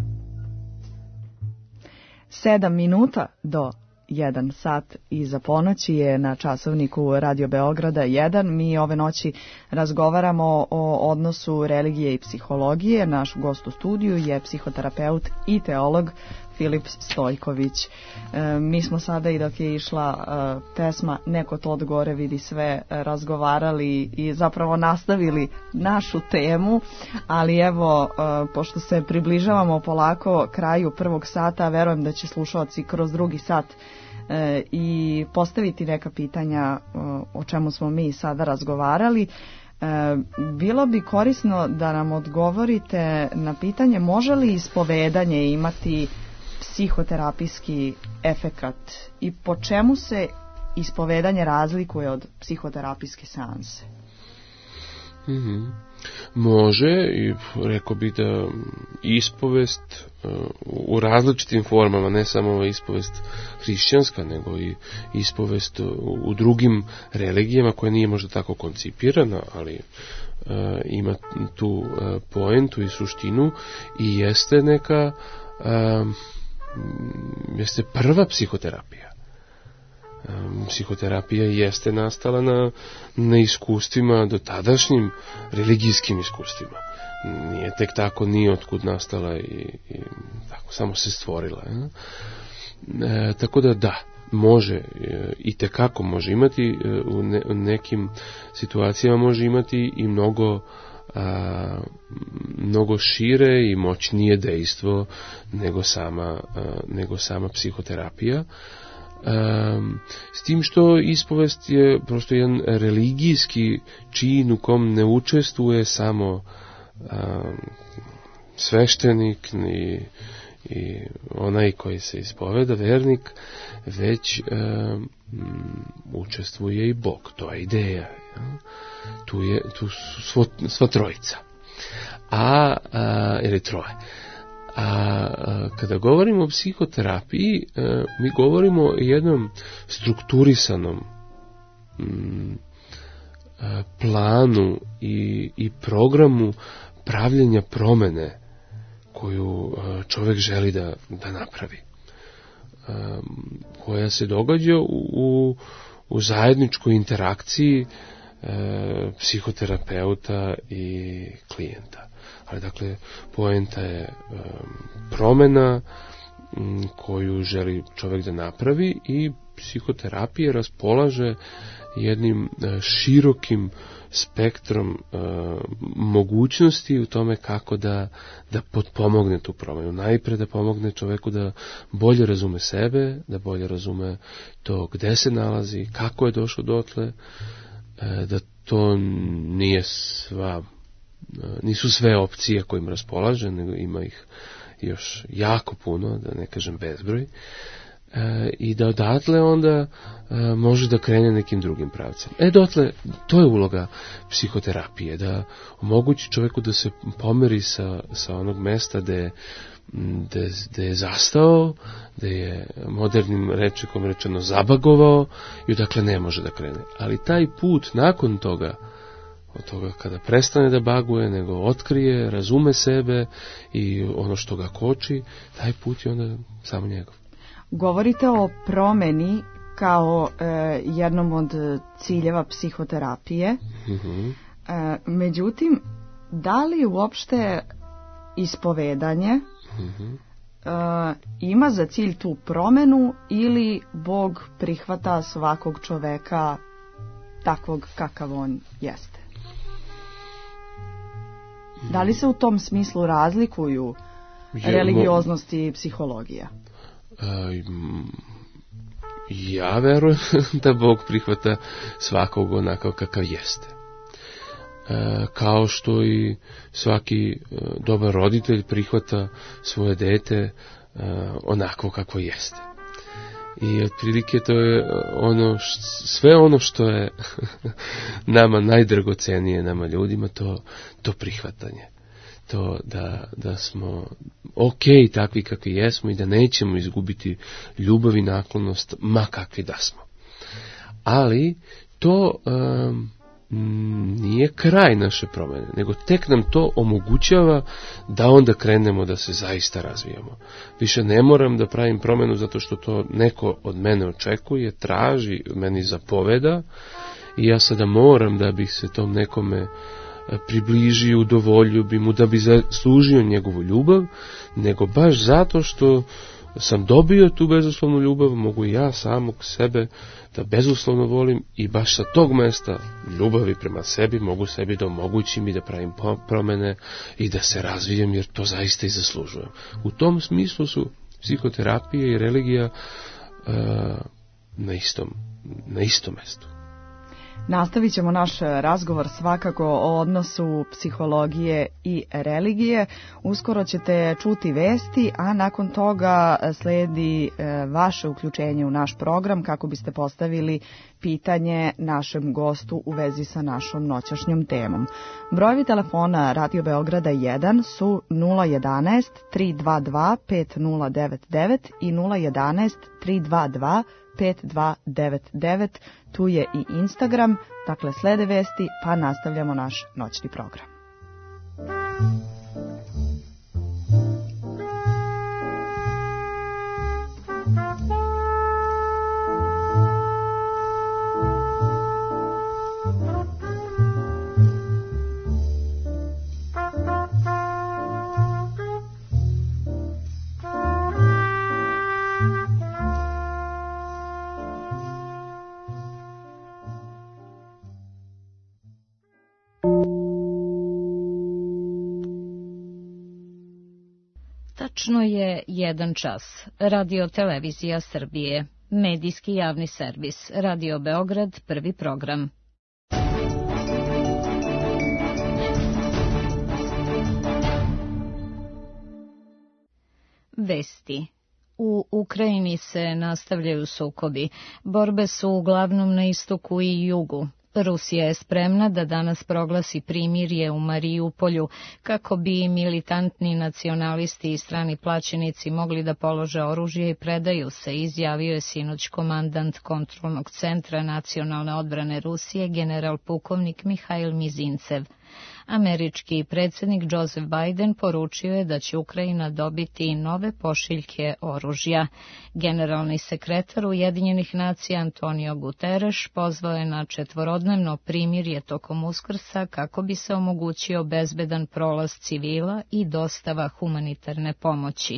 Sedam minuta do jedan sat iza ponoći je na časovniku Radio Beograda jedan. Mi ove noći razgovaramo o odnosu religije i psihologije. Naš gost u studiju je psihoterapeut i teolog Filip Stojković. E, mi smo sada, i dok je išla e, pesma Neko to od gore vidi sve, razgovarali i zapravo nastavili našu temu, ali evo, e, pošto se približavamo polako kraju prvog sata, verujem da će slušalci kroz drugi sat e, i postaviti neka pitanja e, o čemu smo mi sada razgovarali. E, bilo bi korisno da nam odgovorite na pitanje može li ispovedanje imati psihoterapijski efekat i po čemu se ispovedanje razlikuje od psihoterapijske seanse? Mm-hmm. Može, i rekao bi da ispovest uh, u različitim formama, ne samo ispovest hrišćanska, nego i ispovest u, u drugim religijama koja nije možda tako koncipirana, ali uh, ima tu uh, poentu i suštinu i jeste neka uh, jeste prva psihoterapija. Psihoterapija jeste nastala na, na iskustvima, dotadašnjim religijskim iskustvima. Nije tek tako ni otkud nastala i, i tako samo se stvorila. E, tako da da, može i tekako može imati, u, ne, u nekim situacijama može imati i mnogo A, mnogo šire i moćnije dejstvo nego sama, a, nego sama psihoterapija. Um, s tim što ispovest je prosto jedan religijski čin u kom ne učestvuje samo um, sveštenik ni, i onaj koji se ispoveda, vernik, već um, učestvuje i Bog, to je ideja. Ja? Tu, je, tu su svo, sva trojica, a, a, ili troje. A, a kada govorimo o psihoterapiji, a, mi govorimo o jednom strukturisanom m, a, planu i, i programu pravljenja promene koju a, čovjek želi da, da napravi, a, koja se događa u, u, u zajedničkoj interakciji a, psihoterapeuta i klijenta. Ali dakle, poenta je um, promjena um, koju želi čovjek da napravi i psihoterapija raspolaže jednim uh, širokim spektrom uh, mogućnosti u tome kako da, da potpomogne tu promjenu. Najprije da pomogne čovjeku da bolje razume sebe, da bolje razume to gde se nalazi, kako je došao dotle, uh, da to nije sva nisu sve opcije kojim raspolaže, nego ima ih još jako puno, da ne kažem bezbroj, e, i da odatle onda e, može da krene nekim drugim pravcem. E, dotle, to je uloga psihoterapije, da omogući čovjeku da se pomeri sa, sa onog mesta gde, gde, gde je zastao, gde je modernim rečnikom rečeno zabagovao i odakle ne može da krene. Ali taj put nakon toga, od toga kada prestane da baguje, nego otkrije, razume sebe i ono što ga koči, taj put je onda samo njegov. Govorite o promeni kao e, jednom od ciljeva psihoterapije. Mm-hmm. E, međutim, da li uopšte ispovedanje mm-hmm. e, ima za cilj tu promenu ili Bog prihvata svakog čoveka takvog kakav on jeste? Da li se u tom smislu razlikuju religioznost i psihologija? Ja verujem da Bog prihvata svakog onako kakav jeste. Kao što i svaki dobar roditelj prihvata svoje dete onako kako jeste. I otprilike to je ono, sve ono što je nama najdragocenije, nama ljudima, to, to prihvatanje. To da, da smo ok takvi kakvi jesmo i da nećemo izgubiti ljubav i naklonost ma kakvi da smo. Ali to um, nije kraj naše promjene, nego tek nam to omogućava da onda krenemo da se zaista razvijamo. Više ne moram da pravim promjenu zato što to neko od mene očekuje, traži, meni zapoveda i ja sada moram da bih se tom nekome približio, udovoljio bi mu, da bi zaslužio njegovu ljubav, nego baš zato što sam dobio tu bezuslovnu ljubav, mogu i ja samog sebe da bezuslovno volim i baš sa tog mesta ljubavi prema sebi mogu sebi da omogućim i da pravim promjene i da se razvijem, jer to zaista i zaslužujem. U tom smislu su psihoterapija i religija uh, na istom, na istom mestu. Nastavit ćemo naš razgovor svakako o odnosu psihologije i religije. Uskoro ćete čuti vesti, a nakon toga sledi vaše uključenje u naš program kako biste postavili pitanje našem gostu u vezi sa našom noćašnjom temom. Brojevi telefona Radio Beograda jedan su nula jedanaest tri dva dva pet nula devet devet i nula jedanaest tri dva dva pet dva devet devet. Tu je i Instagram, dakle slede vesti, pa nastavljamo naš noćni program. Tačno je jedan čas. Radio Televizija Srbije. Medijski javni servis, Radio Beograd, prvi program. Vesti. U Ukrajini se nastavljaju sukobi. Borbe su uglavnom na istoku i jugu. Rusija je spremna da danas proglasi primirje u Marijupolju kako bi militantni nacionalisti i strani plaćenici mogli da polože oružje i predaju se, izjavio je sinoć komandant kontrolnog centra nacionalne odbrane Rusije, general pukovnik Mihail Mizincev. Američki predsjednik Joseph Biden poručio je da će Ukrajina dobiti nove pošiljke oružja. Generalni sekretar Ujedinjenih nacija Antonio Guterres pozvao je na četvorodnevno primirje tokom Uskrsa kako bi se omogućio bezbedan prolaz civila i dostava humanitarne pomoći.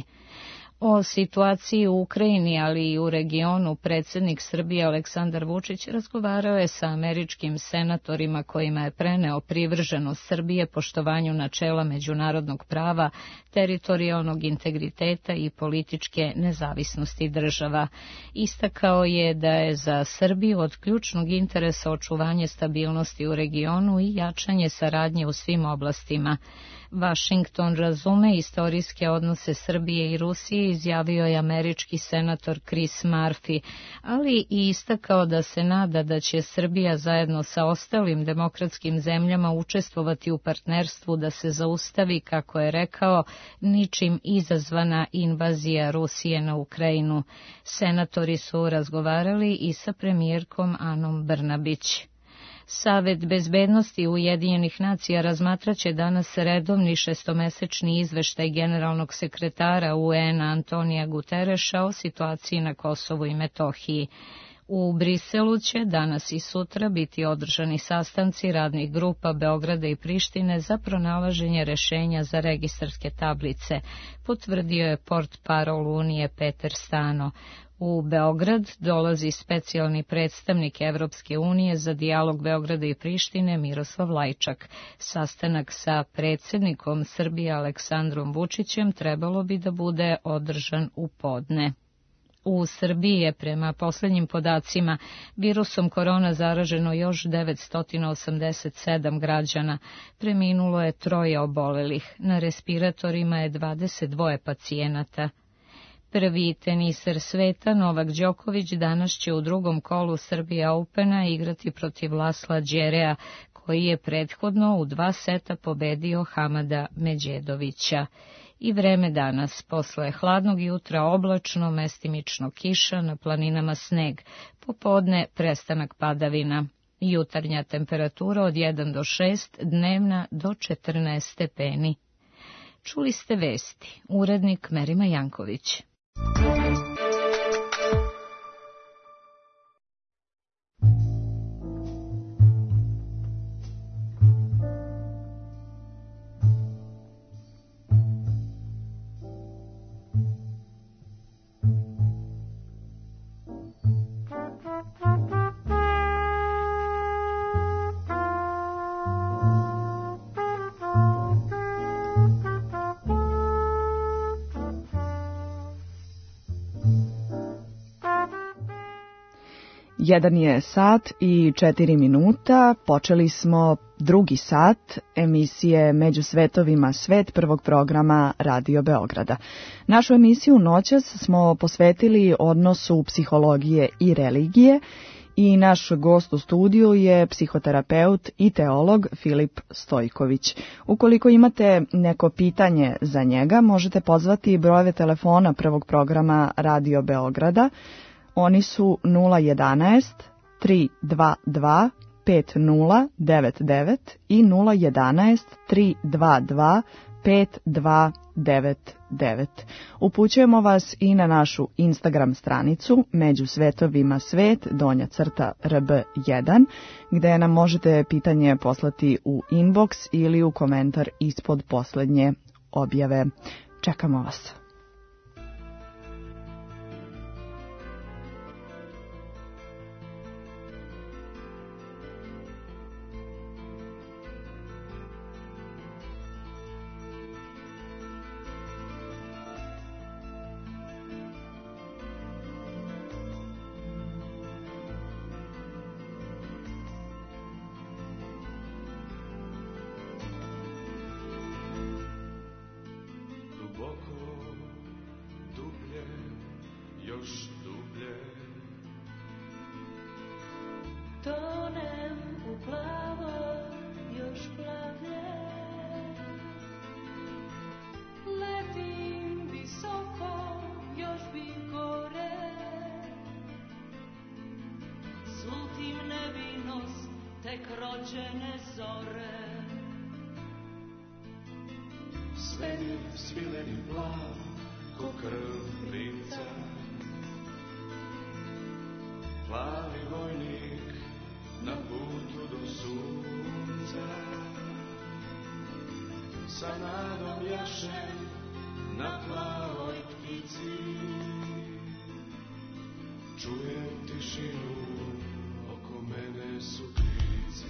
O situaciji u Ukrajini, ali i u regionu, predsjednik Srbije Aleksandar Vučić razgovarao je sa američkim senatorima kojima je preneo privrženost Srbije poštovanju načela međunarodnog prava, teritorijalnog integriteta i političke nezavisnosti država. Istakao je da je za Srbiju od ključnog interesa očuvanje stabilnosti u regionu i jačanje saradnje u svim oblastima. Washington razume istorijske odnose Srbije i Rusije, izjavio je američki senator Chris Murphy, ali i istakao da se nada da će Srbija zajedno sa ostalim demokratskim zemljama učestvovati u partnerstvu da se zaustavi, kako je rekao, ničim izazvana invazija Rusije na Ukrajinu. Senatori su razgovarali i sa premijerkom Anom Brnabić. Savet bezbednosti Ujedinjenih nacija razmatraće danas redovni šestomesečni izveštaj generalnog sekretara U N A Antonija Gutereša o situaciji na Kosovu i Metohiji. U Briselu će danas i sutra biti održani sastanci radnih grupa Beograda i Prištine za pronalaženje rešenja za registarske tablice, potvrdio je portparol Unije Peter Stano. U Beograd dolazi specijalni predstavnik Evropske unije za dijalog Beograda i Prištine Miroslav Lajčak. Sastanak sa predsjednikom Srbije Aleksandrom Vučićem trebalo bi da bude održan u podne. U Srbiji je prema posljednjim podacima virusom korona zaraženo još devetsto osamdeset sedam građana, preminulo je troje obolelih, na respiratorima je dvadeset dva pacijenata. Prvi teniser sveta Novak Đoković danas će u drugom kolu Srbija Opena igrati protiv Lasla Đerea, koji je prethodno u dva seta pobedio Hamada Međedovića. I vreme danas, posle hladnog jutra oblačno, mestimično kiša, na planinama sneg, popodne prestanak padavina. Jutarnja temperatura od jedan do šest, dnevna do četrnaest stepeni. Čuli ste vesti, urednik Merima Janković. Jedan je sat i četiri minuta. Počeli smo drugi sat emisije Među svetovima svet prvog programa Radio Beograda. Našu emisiju noćas smo posvetili odnosu psihologije i religije i naš gost u studiju je psihoterapeut i teolog Filip Stojković. Ukoliko imate neko pitanje za njega, možete pozvati brojeve telefona prvog programa Radio Beograda. Oni su nula jedanaest tri dva dva pet nula devet devet i nula jedanaest tri dva dva pet dva devet devet. Upućujemo vas i na našu Instagram stranicu Među svetovima svet donja crta R B jedan, gde nam možete pitanje poslati u inbox ili u komentar ispod posljednje objave. Čekamo vas. još dublje. Tonem u plavo, još plavlje. Letim visoko, još bi gore. Slutim nevinost tek rođene zore. Svemir svileni plav, ko krv princa. Plavi vojnik na putu do sunca. Sa nadom jašem na plavoj ptici. Čujem tišinu, oko mene su krici.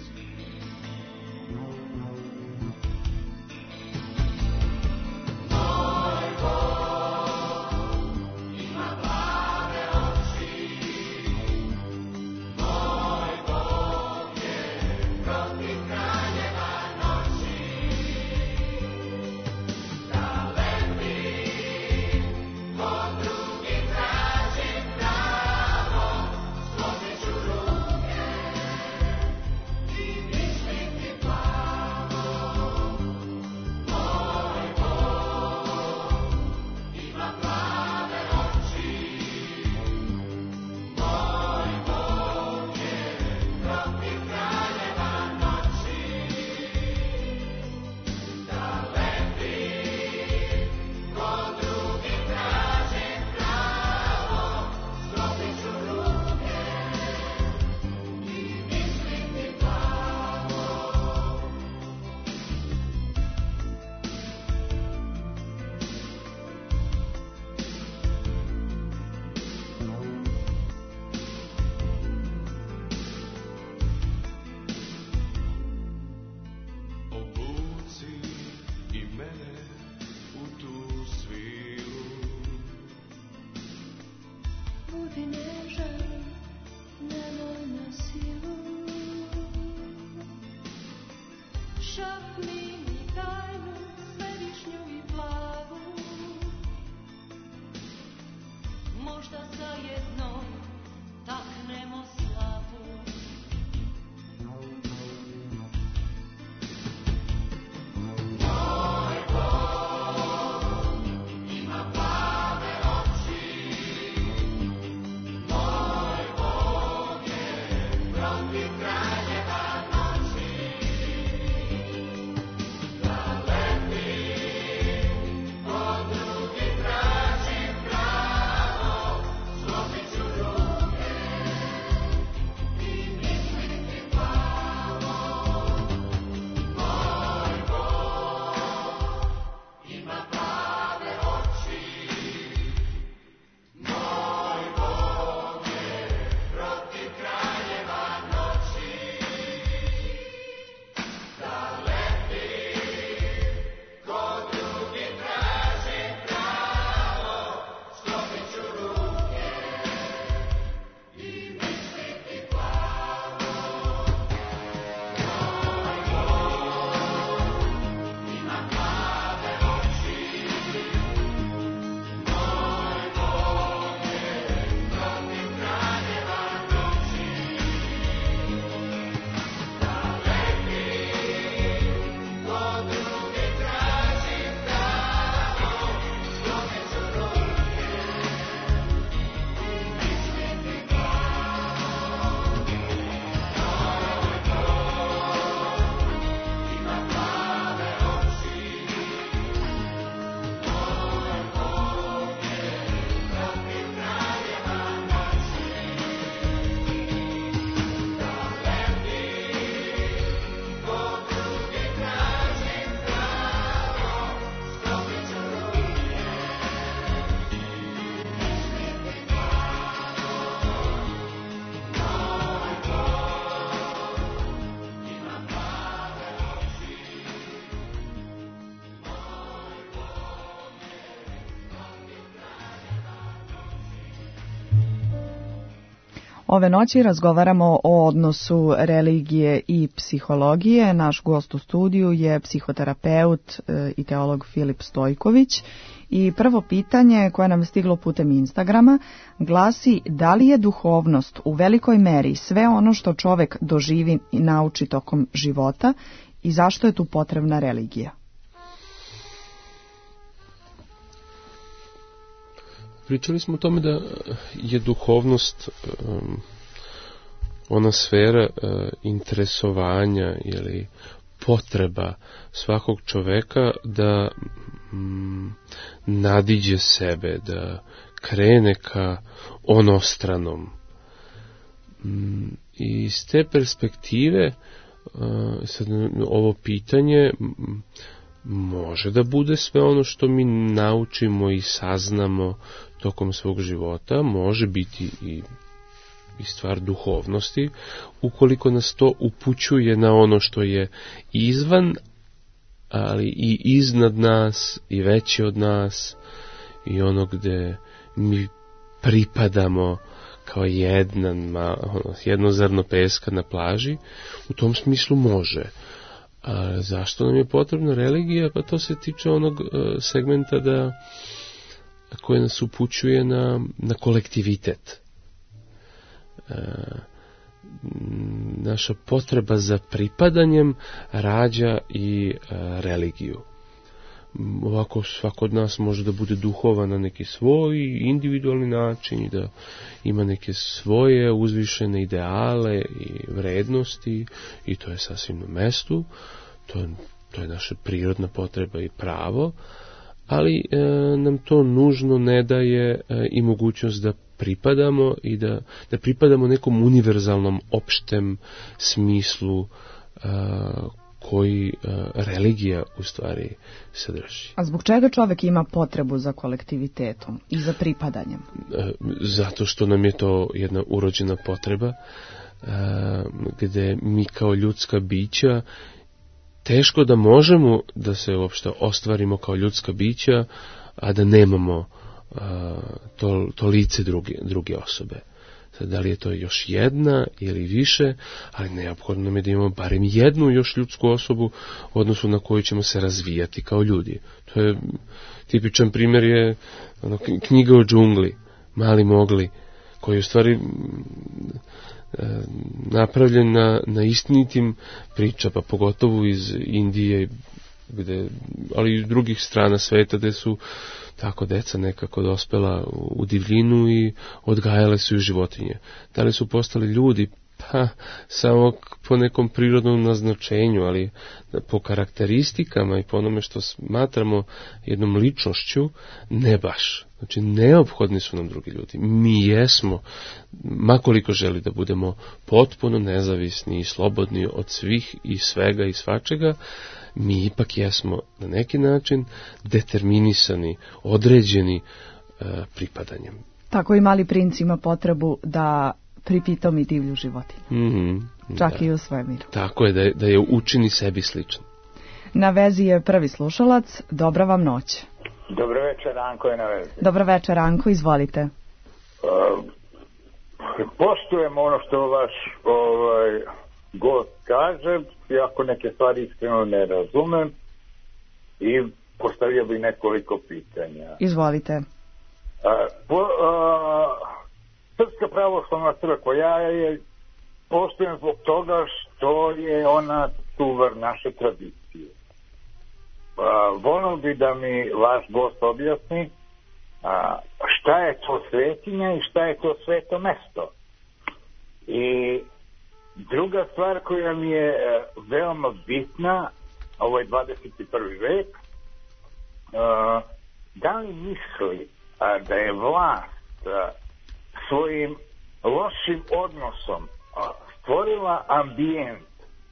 Ove noći razgovaramo o odnosu religije i psihologije. Naš gost u studiju je psihoterapeut i teolog Filip Stojković. I prvo pitanje koje nam je stiglo putem Instagrama glasi: da li je duhovnost u velikoj meri sve ono što čovek doživi i nauči tokom života i zašto je tu potrebna religija? Pričali smo o tome da je duhovnost um, ona sfera uh, interesovanja ili potreba svakog čoveka da um, nadiđe sebe, da krene ka onostranom. Um, I iz te perspektive uh, sad, ovo pitanje um, može da bude sve ono što mi naučimo i saznamo tokom svog života, može biti i, i stvar duhovnosti, ukoliko nas to upućuje na ono što je izvan, ali i iznad nas, i veće od nas, i ono gde mi pripadamo kao jedan, jedno zrno peska na plaži, u tom smislu može. A zašto nam je potrebna religija? Pa to se tiče onog segmenta da koje nas upućuje na, na kolektivitet. E, naša potreba za pripadanjem rađa i e, religiju. Ovako svako od nas može da bude duhovan na neki svoj individualni način i da ima neke svoje uzvišene ideale i vrednosti i to je sasvim na mestu, to je, to je naša prirodna potreba i pravo, ali e, nam to nužno ne daje e, i mogućnost da pripadamo i da, da pripadamo nekom univerzalnom opštem smislu e, koji uh, religija u stvari sadrži. A zbog čega čovjek ima potrebu za kolektivitetom i za pripadanjem? Uh, zato što nam je to jedna urođena potreba, uh, gde mi kao ljudska bića teško da možemo da se uopšte ostvarimo kao ljudska bića, a da nemamo uh, to, to lice druge, druge osobe. Da li je to još jedna ili više, ali neophodno nam je da imamo barem jednu još ljudsku osobu u odnosu na koju ćemo se razvijati kao ljudi. To je tipičan primjer je ono, knjiga o džungli, Mali Mogli, koji je u stvari napravljen na, na istinitim priča, pa pogotovo iz Indije, gde, ali i iz drugih strana sveta, gde su tako deca nekako dospela u divljinu i odgajale su i životinje. Da li su postali ljudi? Pa, samo po nekom prirodnom naznačenju, ali po karakteristikama i po onome što smatramo jednom ličnošću, ne baš. Znači, neophodni su nam drugi ljudi. Mi jesmo, makoliko želi da budemo potpuno nezavisni i slobodni od svih i svega i svačega, mi ipak jesmo na neki način determinisani, određeni e, pripadanjem. Tako i Mali princ ima potrebu da pripitomi divlju životinju. Mm-hmm, Čak da. i u svemiru. Tako je, da je, da je učini sebi sličan. Na vezi je prvi slušalac. Dobra vam noć. Dobro večer, Anko je na vezi. Dobro večer, Anko, izvolite. Uh, poštujem ono što vaš ovaj, gost kaže, iako neke stvari iskreno ne razumem, i postavio bi nekoliko pitanja. Izvolite. Uh, po, uh, Srpska pravoslavna crkva, ja je poštujem zbog toga što je ona čuvar naše tradicije. Uh, volio bi da mi vaš gost objasni uh, šta je to svetinja i šta je to sveto mesto. I druga stvar koja mi je uh, veoma bitna, ovo je dvadeset prvi vek, uh, da li misli uh, da je vlast uh, svojim lošim odnosom uh, stvorila ambijent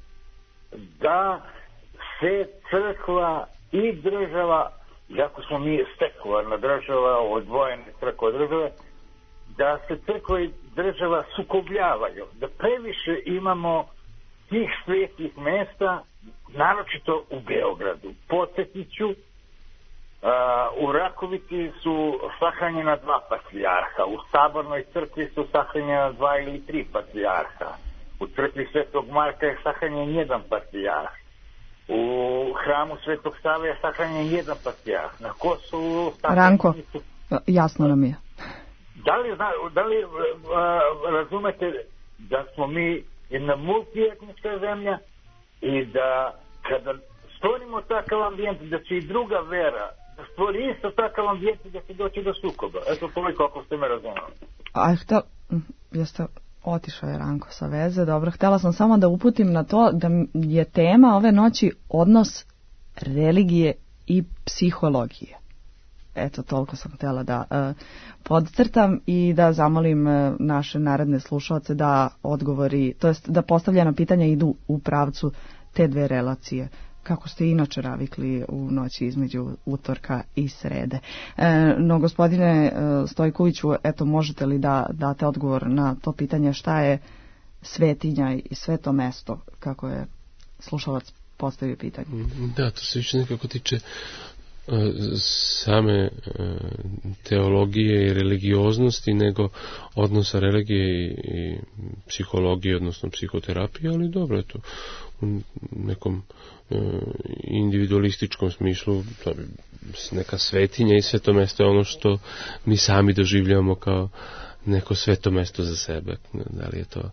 da se crkva i država, jako smo mi sekularna država, odvojene crkva od države, da se crkva i država sukobljavaju, da previše imamo tih svetih mesta, naročito u Beogradu. Podsjetit ću, u Rakovici su sahranjena dva patrijarha, u Sabornoj crkvi su sahranjena dva ili tri patrijarha, u crkvi Svetog Marka je sahranjen jedan patrijarh, u hramu Svetog Save je sahranjen jedan patrijarh. Na Kosovu... Ranko, jasno nam je. Da li, da li a, razumete da smo mi jedna multietnička zemlja i da kada stvorimo takav ambijent da će i druga vera da stvori isto takav ambijent da će doći do sukoba. Eto toliko ako ste me razumeli. A htio, jeste otišao je Ranko sa veze, dobro, htjela sam samo da uputim na to da je tema ove noći odnos religije i psihologije. Eto, toliko sam htjela da uh, podcrtam i da zamolim uh, naše naredne slušalce da odgovori, to jest da postavljena pitanja idu u pravcu te dve relacije, kako ste inače navikli u noći između utorka i srede. E, no, gospodine Stojkoviću, eto, možete li da date odgovor na to pitanje šta je svetinja i sveto mesto, kako je slušalac postavio pitanje? Da, to se više nekako tiče same teologije i religioznosti nego odnosa religije i psihologije, odnosno psihoterapije, ali dobro, eto, u nekom individualističkom smislu neka svetinja i sveto mesto je ono što mi sami doživljavamo kao neko sveto mesto za sebe. Da li je to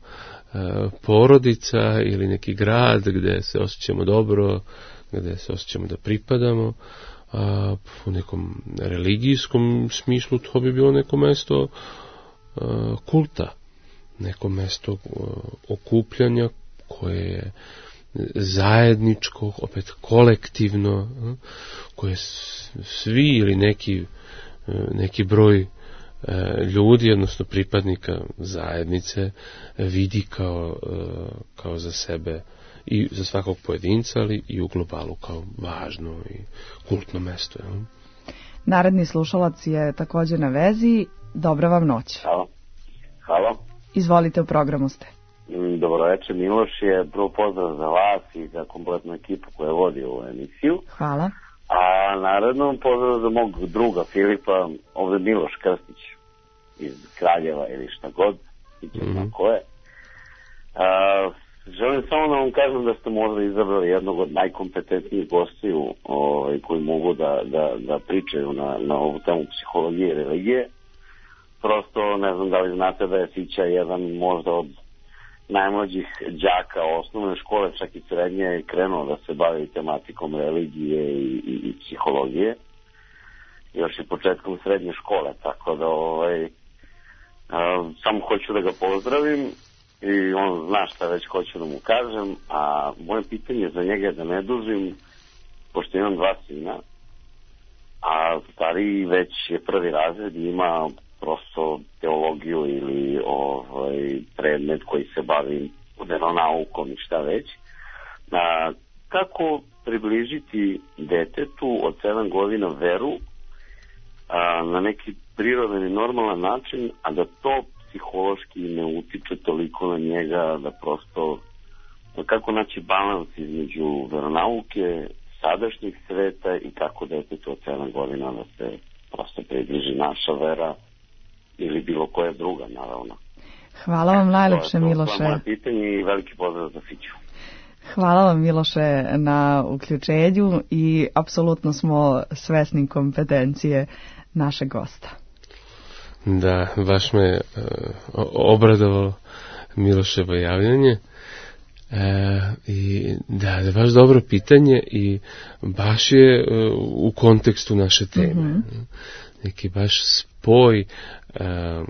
porodica ili neki grad gdje se osjećamo dobro, gdje se osjećamo da pripadamo. A u nekom religijskom smislu to bi bilo neko mesto a, kulta, neko mesto a, okupljanja koje je zajedničko, opet kolektivno, a, koje svi ili neki, a, neki broj a, ljudi, odnosno pripadnika zajednice vidi kao, a, kao za sebe i za svakog pojedinca, ali i u globalu kao važno i kultno mesto. Ja. Naredni slušalac je također na vezi. Dobra vam noć. Halo. Halo. Izvolite, u programu ste. Dobro večer, Miloš je prvo pozdrav za vas i za kompletnu ekipu koja vodi ovu emisiju. Hvala. A naredno pozdrav za mog druga Filipa, ovdje Miloš Krstić iz Kraljeva ili šta god, i će mm-hmm. znam ko je. A, želim samo da vam kažem da ste možda izabrali jednog od najkompetentnijih gostiju ovaj, koji mogu da, da, da pričaju na, na ovu temu psihologije i religije. Prosto ne znam da li znate da je Sića jedan možda od najmlađih đaka osnovne škole, čak i srednje, je krenuo da se bavi tematikom religije i, i, i psihologije. Još i početkom srednje škole, tako da ovaj, a, samo hoću da ga pozdravim. I on zna šta već hoću da mu kažem, a moje pitanje za njega je da ne dužim, pošto imam dva sina, a stari već je prvi razred i ima prosto teologiju ili ovaj, predmet koji se bavi veronaukom i šta već. A, kako približiti detetu od sedam godina veru a, na neki prirodan i normalan način, a da to psihološki ne utiče toliko na njega, da prosto kako naći balans između veronauke, sadašnjeg sveta i kako detetu od sedam godina da se prosto približi naša vera ili bilo koja druga, naravno. Hvala vam najlepše, Miloše. To je moje pitanje i veliki pozdrav za Fiću. Hvala vam, Miloše, na uključenju i apsolutno smo svesni kompetencije našeg gosta. Da, baš me uh, obradovalo Miloševo javljanje. E, i da, da, baš dobro pitanje i baš je uh, u kontekstu naše teme. Mm-hmm. Neki baš spoj uh,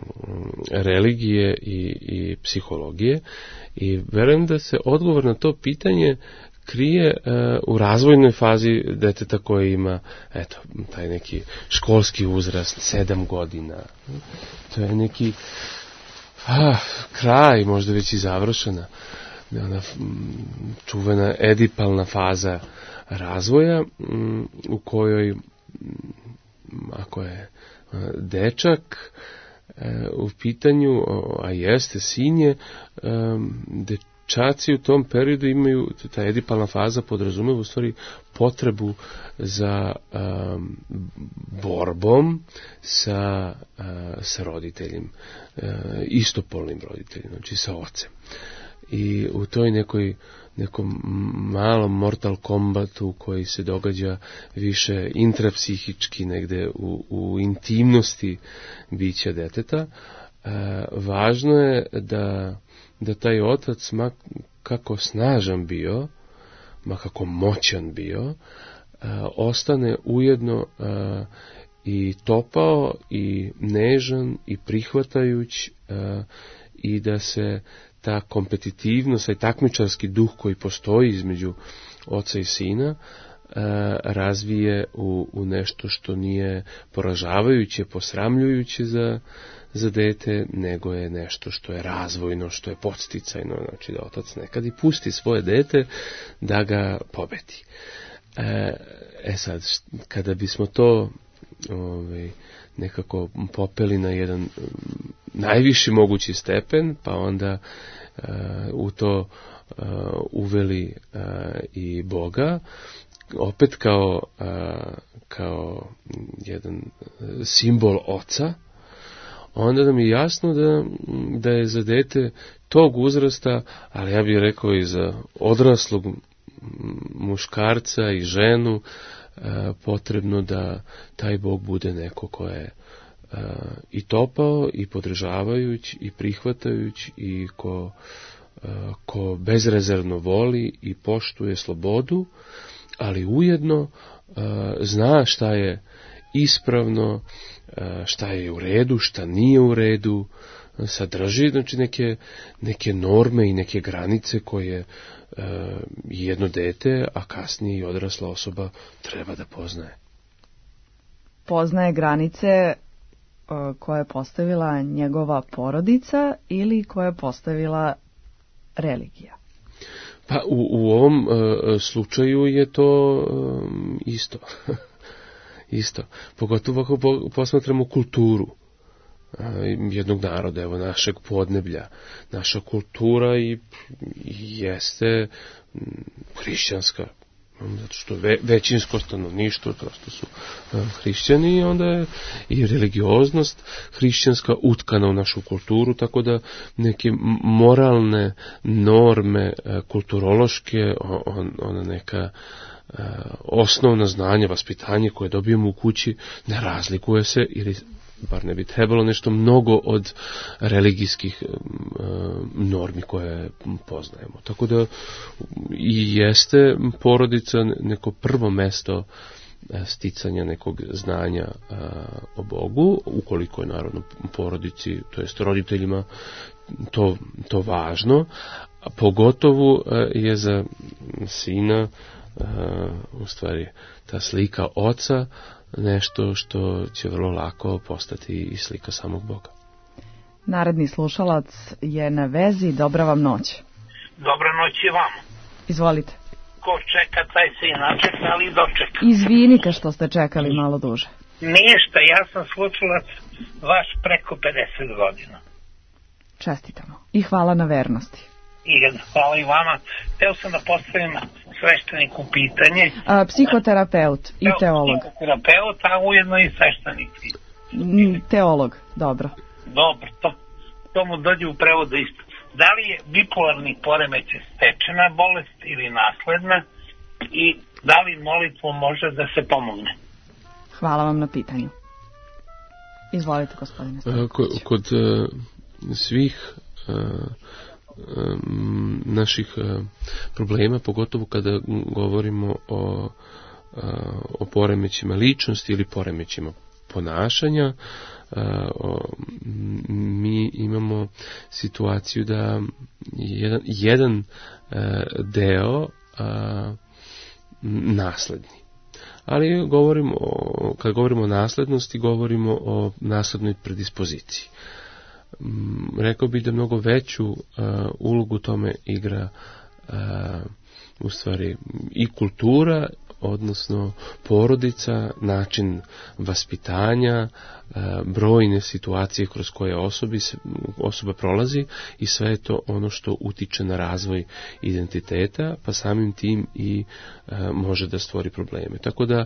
religije i, i psihologije i verujem da se odgovor na to pitanje krije uh, u razvojnoj fazi deteta koje ima, eto, taj neki školski uzrast, sedam godina. To je neki ah, kraj, možda već i završena, ona čuvena edipalna faza razvoja m, u kojoj, ako je dečak e, u pitanju, a jeste sin je, e, dečaci u tom periodu imaju, ta edipalna faza podrazumeva u stvari potrebu za um, borbom sa, uh, sa roditeljem, uh, istopolnim roditeljem, znači sa ocem. I u toj nekoj nekom malom Mortal Kombatu koji se događa više intrapsihički negde u, u intimnosti bića deteta, uh, važno je da, da taj otac, ma kako snažan bio, ma kako moćan bio, uh, ostane ujedno uh, i topao i nežan i prihvatajuć uh, i da se ta kompetitivnost, taj takmičarski duh koji postoji između oca i sina uh, razvije u, u nešto što nije poražavajuće, posramljujuće za, za dete, nego je nešto što je razvojno, što je podsticajno, znači da otac nekad i pusti svoje dete da ga pobedi. E, e sad, kada bismo to ovaj, nekako popeli na jedan najviši mogući stepen, pa onda uh, u to uh, uveli uh, i Boga, opet kao, uh, kao jedan simbol oca, onda nam je jasno da, da je za dete tog uzrasta, ali ja bih rekao i za odraslog muškarca i ženu, uh, potrebno da taj Bog bude neko ko je Uh, i topao, i podržavajuć, i prihvatajuć, i ko, uh, ko bezrezervno voli i poštuje slobodu, ali ujedno uh, zna šta je ispravno, uh, šta je u redu, šta nije u redu, sadrži znači neke, neke norme i neke granice koje uh, jedno dete, a kasnije i odrasla osoba treba da poznaje. Poznaje granice koje je postavila njegova porodica ili koje je postavila religija? Pa u, u ovom uh, slučaju je to um, isto. isto. Pogotovo ako posmatramo kulturu uh, jednog naroda, evo našeg podneblja. Naša kultura i, i jeste um, hrišćanska. Zato što ve, većinsko stanovništvo prosto su uh, hrišćani i onda je i religioznost hrišćanska utkana u našu kulturu, tako da neke moralne norme uh, kulturološke, on, ona neka uh, osnovna znanja, vaspitanje koje dobijemo u kući ne razlikuje se ili bar ne bi trebalo nešto mnogo od religijskih uh, normi koje poznajemo. Tako da i jeste porodica neko prvo mesto sticanja nekog znanja uh, o Bogu, ukoliko je naravno porodici, to jest roditeljima, to, to važno, a pogotovo uh, je za sina uh, u stvari ta slika oca nešto što će vrlo lako postati i slika samog Boga. Naredni slušalac je na vezi. Dobra vam noć. Dobra noć i vama. Izvolite. Ko čeka, taj se i načeka, ali i dočeka. Izvinite što ste čekali malo duže. Ništa, ja sam slušalac vaš preko pedeset godina. Čestitamo. I hvala na vernosti. I hvala i vama. Teo sam da postavim svešteniku pitanje. A, psihoterapeut i Teo, teolog. Psihoterapeut, a ujedno i sveštenik. Teolog, dobro. Dobro, to, to mu dođe u prevodu isto. Da li je bipolarni poremećaj stečena bolest ili nasledna i da li molitvom može da se pomogne? Hvala vam na pitanju. Izvolite, gospodine Stavković. Kod, kod uh, svih uh, naših problema, pogotovo kada govorimo o, o poremećima ličnosti ili poremećima ponašanja, mi imamo situaciju da jedan, jedan deo nasledni. Ali govorimo o, kad govorimo o naslednosti, govorimo o naslednoj predispoziciji. Rekao bih da mnogo veću uh, ulogu tome igra uh, u stvari i kultura, odnosno porodica, način vaspitanja, brojne situacije kroz koje osobi, osoba prolazi i sve je to ono što utiče na razvoj identiteta, pa samim tim i može da stvori probleme. Tako da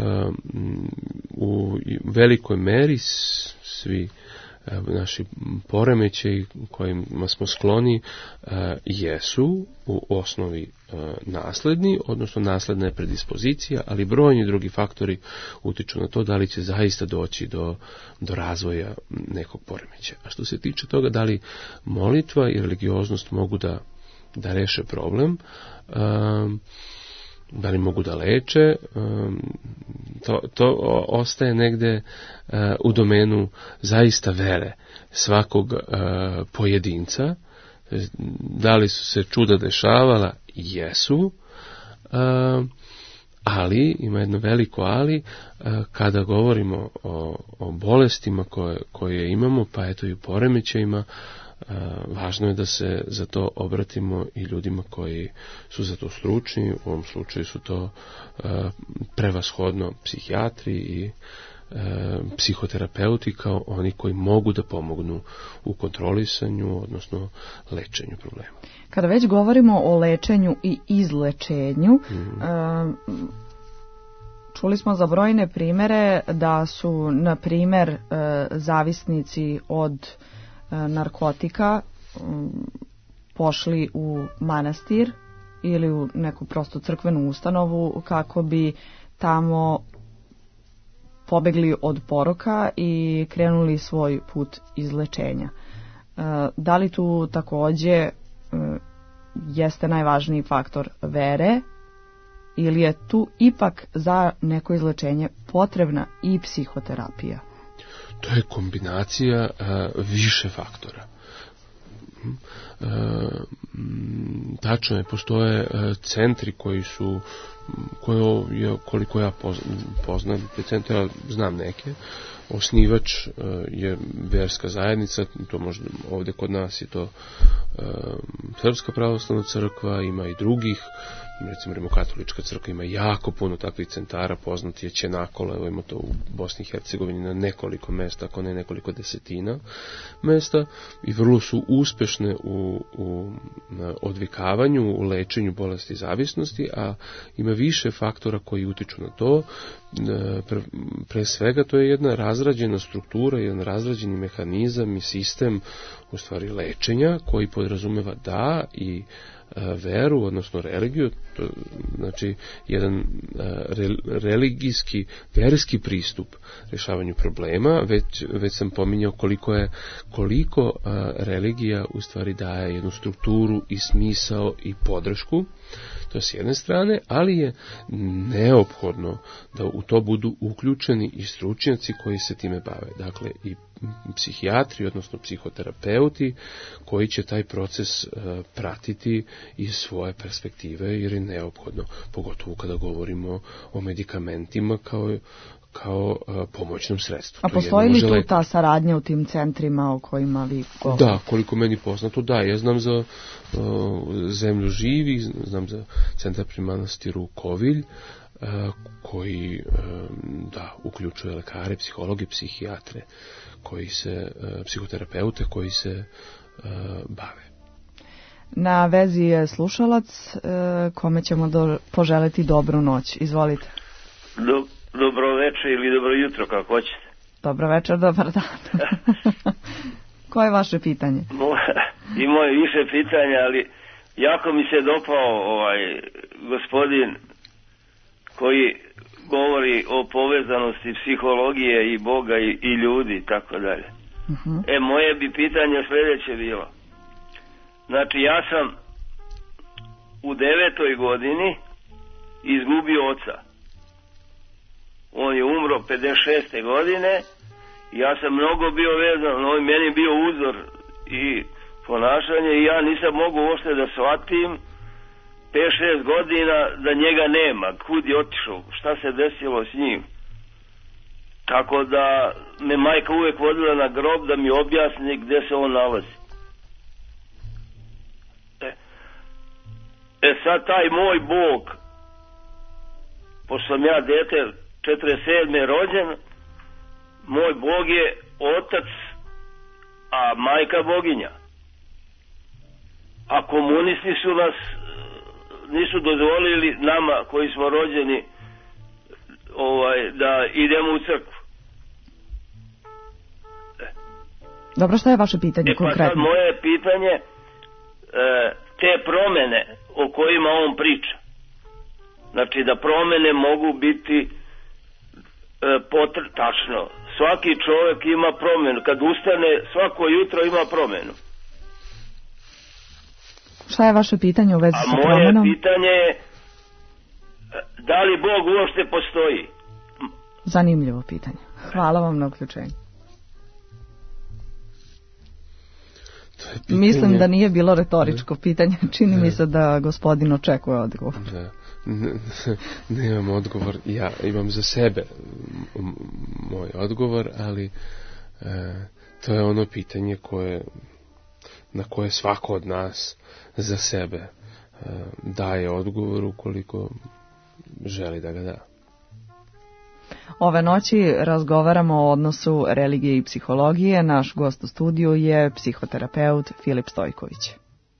u velikoj meri svi naši poremećaji kojima smo skloni jesu u osnovi nasledni, odnosno nasledna je predispozicija, ali brojni drugi faktori utiču na to da li će zaista doći do, do razvoja nekog poremećaja. A što se tiče toga da li molitva i religioznost mogu da, da reše problem, um, da li mogu da leče, to, to ostaje negde u domenu zaista vere svakog pojedinca. Da li su se čuda dešavala? Jesu, ali, ima jedno veliko ali, kada govorimo o, o bolestima koje, koje imamo, pa eto i u poremećajima, važno je da se za to obratimo i ljudima koji su za to stručni, u ovom slučaju su to prevashodno psihijatri i psihoterapeuti kao oni koji mogu da pomognu u kontrolisanju, odnosno lečenju problema. Kada već govorimo o lečenju i izlečenju, mm. čuli smo za brojne primere da su, na primjer, zavisnici od narkotika pošli u manastir ili u neku prostu crkvenu ustanovu kako bi tamo pobegli od poroka i krenuli svoj put izlečenja. Da li tu takođe jeste najvažniji faktor vere ili je tu ipak za neko izlečenje potrebna i psihoterapija? To je kombinacija uh, više faktora. Uh, tačno je, postoje uh, centri koji su, koje je, koliko ja poznam, te centre, ja znam neke, osnivač uh, je verska zajednica, to možda ovdje kod nas je to uh, Srpska pravoslavna crkva, ima i drugih, recimo Rimokatolička crkva ima jako puno takvih centara, poznati je Ćenakola, evo ima to u Bosni i Hercegovini na nekoliko mesta, ako ne nekoliko desetina mesta, i vrlo su uspešne u, u odvikavanju, u lečenju bolesti zavisnosti, a ima više faktora koji utiču na to. Pre, pre svega to je jedna razrađena struktura, jedan razrađeni mehanizam i sistem u stvari lečenja koji podrazumeva da i veru, odnosno religiju, to znači jedan re, religijski, verski pristup rješavanju problema. Već, već sam pominjao koliko je, koliko religija u stvari daje jednu strukturu i smisao i podršku. To je s jedne strane, ali je neophodno da u to budu uključeni i stručnjaci koji se time bave. Dakle, i psihijatri, odnosno psihoterapeuti, koji će taj proces uh, pratiti iz svoje perspektive, jer je neophodno, pogotovo kada govorimo o medikamentima kao kao uh, pomoćnom sredstvu. A postoji li tu ta saradnja u tim centrima o kojima vi govorite? Da, koliko meni poznato, da. Ja znam za uh, Zemlju živih, znam za centar pri manastiru Kovilj, uh, koji um, da, uključuje lekare, psihologe, psihijatre, koji se, uh, psihoterapeute koji se uh, bave. Na vezi je slušalac uh, kome ćemo do, poželiti dobru noć. Izvolite. Do, dobro večer ili dobro jutro, kako hoćete. Dobro večer, dobar dan. Koje je vaše pitanje? I moje više pitanja, ali jako mi se dopao ovaj gospodin koji govori o povezanosti psihologije i Boga i, i ljudi i tako dalje. Uh-huh. E, moje bi pitanje sljedeće bilo. Znači, ja sam u devetoj godini izgubio oca. On je umro pedeset šeste godine. Ja sam mnogo bio vezan, on je meni bio uzor i ponašanje i ja nisam mogu uopšte da shvatim pet šest godina da njega nema, kud je otišao, šta se desilo s njim. Tako da me majka uvek vodila na grob da mi objasni gde se on nalazi. E, e sad taj moj Bog pošto sam ja dete četrdeset sedme rođen, moj Bog je otac, a majka boginja. A komunisti su nas, nisu dozvolili nama koji smo rođeni ovaj, da idemo u crkvu. Dobro, šta je vaše pitanje e, pa konkretno? sad moje pitanje, e, te promene o kojima on priča, znači da promene mogu biti e, potr, tačno, svaki čovjek ima promenu, kad ustane svako jutro ima promenu. Šta je vaše pitanje u vezi A sa moje promenom? pitanje je, da li Bog uopšte postoji? Zanimljivo pitanje. Hvala vam na uključenju. Pitanje... Mislim da nije bilo retoričko pitanje. Čini ne. mi se da gospodin očekuje odgovor. Da. Nemam odgovor. Ja imam za sebe moj odgovor, ali e, to je ono pitanje koje, na koje svako od nas za sebe e, daje odgovor ukoliko želi da ga da. Ove noći razgovaramo o odnosu religije i psihologije. Naš gost u studiju je psihoterapeut Filip Stojković.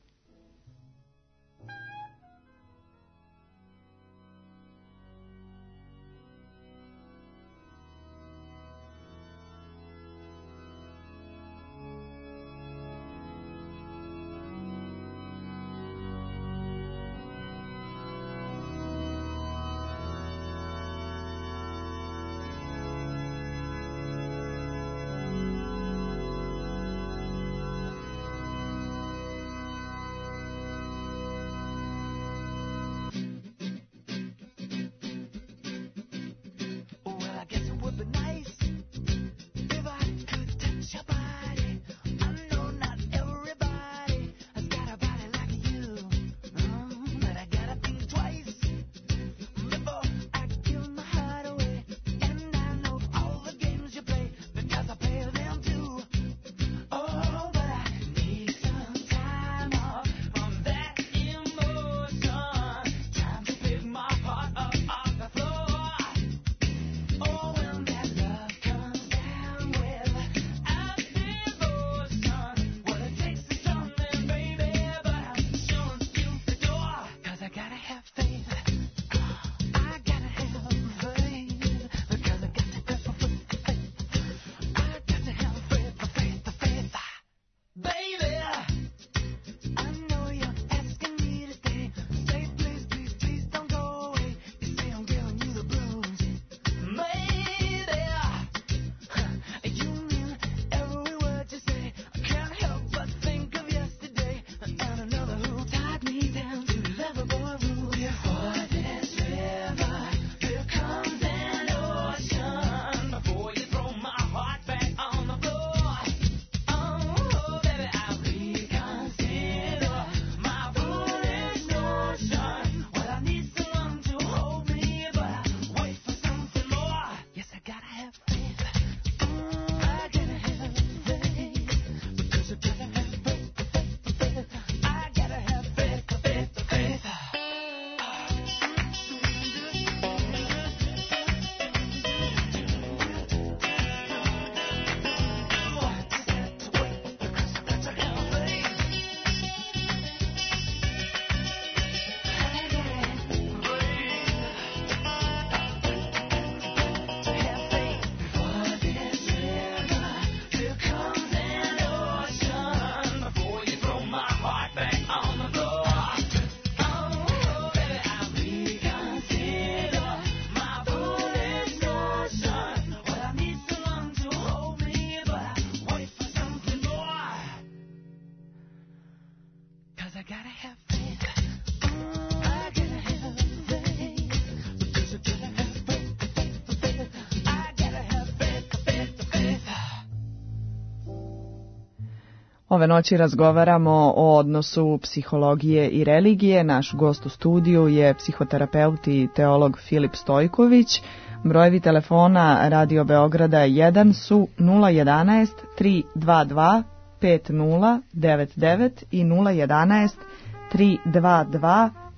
Ove noći razgovaramo o odnosu psihologije i religije. Naš gost u studiju je psihoterapeut i teolog Filip Stojković. Brojevi telefona Radio Beograda jedan su nula jedanaest tri dva dva pet nula devet devet i nula jedanaest tri dva dva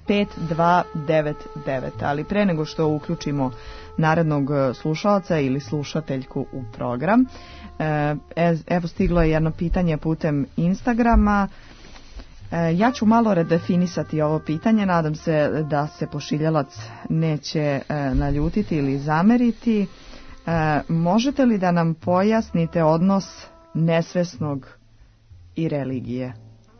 pet dva devet devet. Ali pre nego što uključimo narednog slušalca ili slušateljku u program, evo stiglo je jedno pitanje putem Instagrama. Ja ću malo redefinisati ovo pitanje, nadam se da se pošiljalac neće naljutiti ili zameriti. Možete li da nam pojasnite odnos nesvesnog i religije?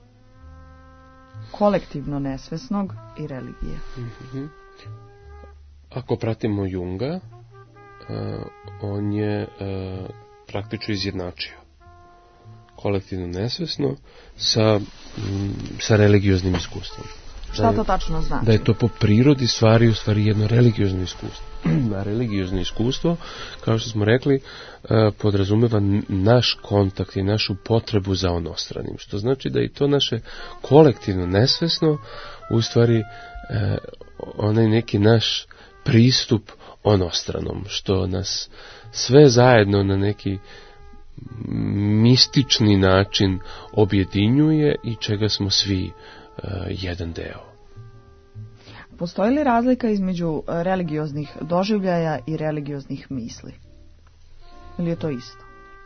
Kolektivno nesvesnog i religije. Mm-hmm. Ako pratimo Junga, uh, on je uh, praktično izjednačio kolektivno nesvesno sa, mm, sa religioznim iskustvom. Šta da to tačno znači? Da je to po prirodi stvari u stvari jedno religiozno iskustvo. A religiozno iskustvo, kao što smo rekli, podrazumeva naš kontakt i našu potrebu za onostranim. Što znači da i to naše kolektivno nesvesno u stvari onaj neki naš pristup onostranom, što nas sve zajedno na neki mistični način objedinjuje i čega smo svi uh, jedan deo. Postoji li razlika između religioznih doživljaja i religioznih misli? Ili je to isto?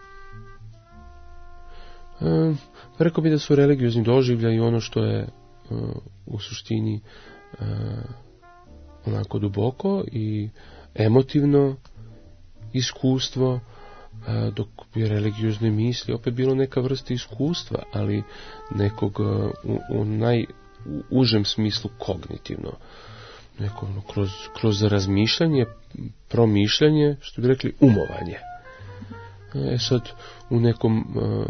Uh, rekao bih da su religiozni doživljaji ono što je uh, u suštini uh, onako duboko i emotivno iskustvo, dok bi religiozne misli opet bilo neka vrsta iskustva, ali nekog u, u najužem smislu kognitivno. Neko, ono, kroz, kroz razmišljanje, promišljanje, što bi rekli, umovanje. E sad, u nekom uh,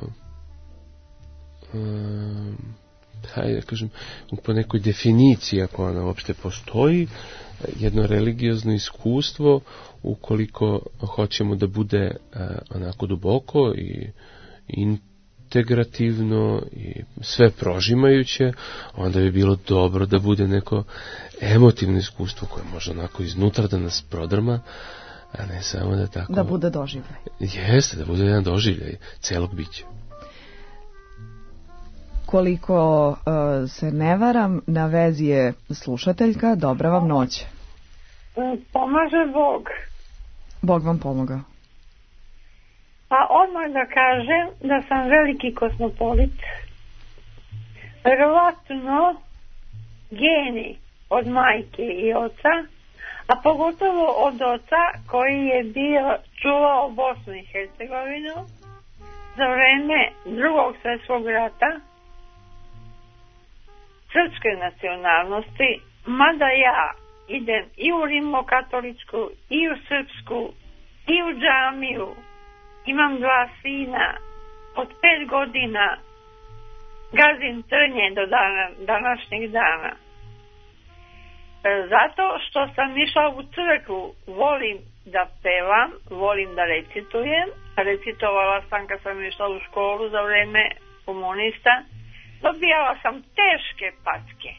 uh, hajde da kažem, po nekoj definiciji, ako ona uopšte postoji, jedno religiozno iskustvo, ukoliko hoćemo da bude uh, onako duboko i integrativno i sve prožimajuće, onda bi bilo dobro da bude neko emotivno iskustvo koje može onako iznutra da nas prodrma, a ne samo da tako... Da bude doživljaj. Jeste, da bude jedan doživljaj celog bića. Koliko uh, se ne varam, na vezi je slušateljka. Dobra vam noć. Pomaže Bog. Bog vam pomogao. Pa odmah da kažem da sam veliki kosmopolit. Verovatno geni od majke i oca, a pogotovo od oca koji je bio čuvao Bosnu i Hercegovinu za vreme Drugog svjetskog rata, srpske nacionalnosti, mada ja idem i u rimokatoličku, i u srpsku, i u džamiju. Imam dva sina, od pet godina gazim trnje do dana, današnjeg dana. Zato što sam išla u crkvu, volim da pevam, volim da recitujem. Recitovala sam kad sam išla u školu za vreme komunista. Dobijala sam teške packe.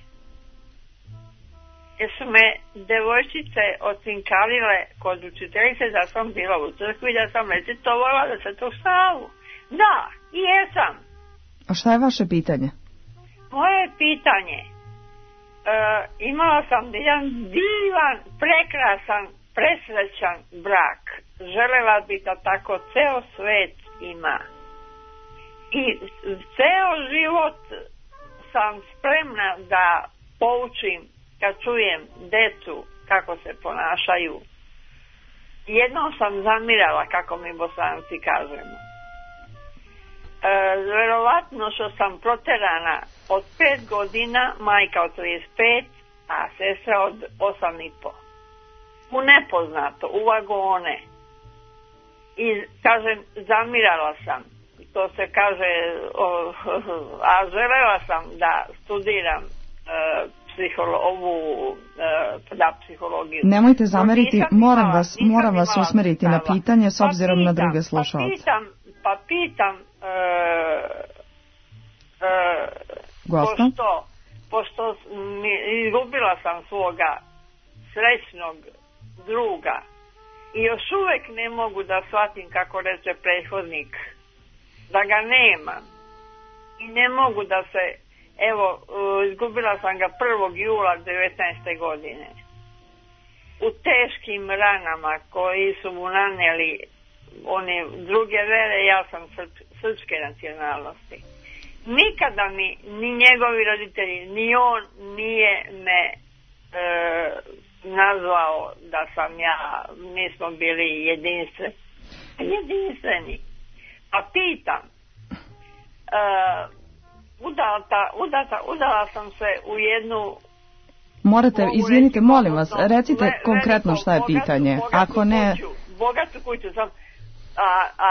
Jer su me devojčice ocinkalile kod učiteljice da sam bila u crkvi, da sam recitovala da se to slavu. Da, i jesam. A šta je vaše pitanje? Moje pitanje. E, imala sam jedan divan, prekrasan, presrećan brak. Želela bi da tako ceo svet ima. I ceo život sam spremna da poučim kad čujem decu kako se ponašaju. Jednom sam zamirala, kako mi Bosanci kažemo. E, verovatno što sam proterana od pet godina, majka od trideset pet, a sestra od osam i po. U nepoznato, u vagone. I, kažem, zamirala sam. To se kaže, o, a želela sam da studiram e, psiholo, ovu e, da, psihologiju. Nemojte zameriti, moram imala, vas, moram vas usmeriti stava. Na pitanje s obzirom pa pitam, na druge slušalce. Pa pitam, pa pitam e, e, pošto, pošto mi, izgubila sam svoga srećnog druga i još uvek ne mogu da shvatim, kako reče prethodnik, da ga nema i ne mogu da se, Evo, izgubila sam ga prvog jula devetnaeste godine. U teškim ranama koji su mu naneli one druge vere, ja sam srp, srpske nacionalnosti. Nikada mi, ni njegovi roditelji, ni on nije me e, nazvao da sam ja, mi smo bili jedinstveni. Jedinstveni. Pa pitam, e, udata, udata, udala sam se u jednu... Morate, izvinite, molim vas, recite le, konkretno šta je pitanje. Bogatu, Ako ne... Kuću, bogatu kuću sam... A, a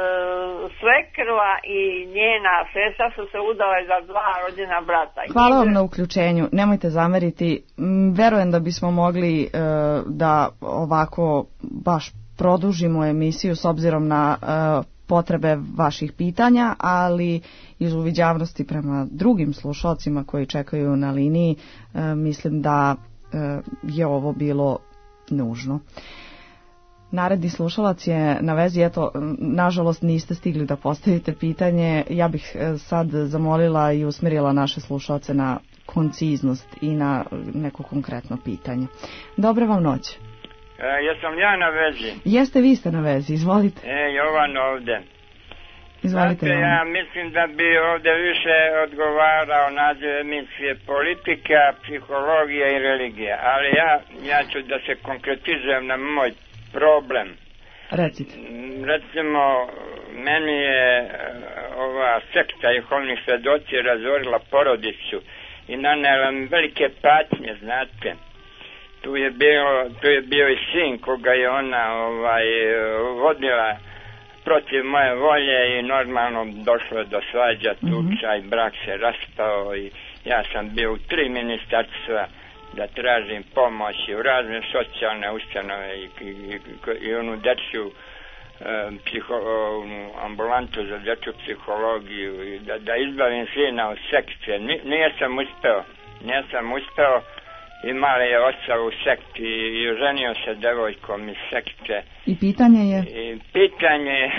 svekrva i njena sestra su se udale za dva rođena brata. Hvala vam na uključenju, nemojte zameriti. Verujem da bismo mogli e, da ovako baš produžimo emisiju s obzirom na e, potrebe vaših pitanja, ali iz uviđavnosti prema drugim slušalcima koji čekaju na liniji, e, mislim da e, je ovo bilo nužno. Naredni slušalac je na vezi, eto, nažalost niste stigli da postavite pitanje. Ja bih sad zamolila i usmjerila naše slušalce na konciznost i na neko konkretno pitanje. Dobre vam noć. E, jesam ja na vezi? Jeste, vi ste na vezi, izvolite. E, Jovan ovde. Izvolite. Znate, ja mislim da bi ovde više odgovarao naziv emisije politika, psihologija i religija, ali ja, ja ću da se konkretizujem na moj problem. Recite. Recimo, meni je ova sekta Jehovnih svedoci razorila porodicu i nanela mi velike patnje, znate. Tu je bilo, tu je bio i sin koga je ona ovaj vodila protiv moje volje i normalno došlo je do svađa, tuča i brak se raspao i ja sam bio u tri ministarstva da tražim pomoć u razne socijalne ustanove i, i, i, i onu dečju e, psiho, onu ambulantu za dečju psihologiju i da, da izbavim sina od sekte. Nije sam uspeo, nije sam uspeo, imali je oca u sekti i oženio se devojkom iz sekte. I pitanje je? I pitanje je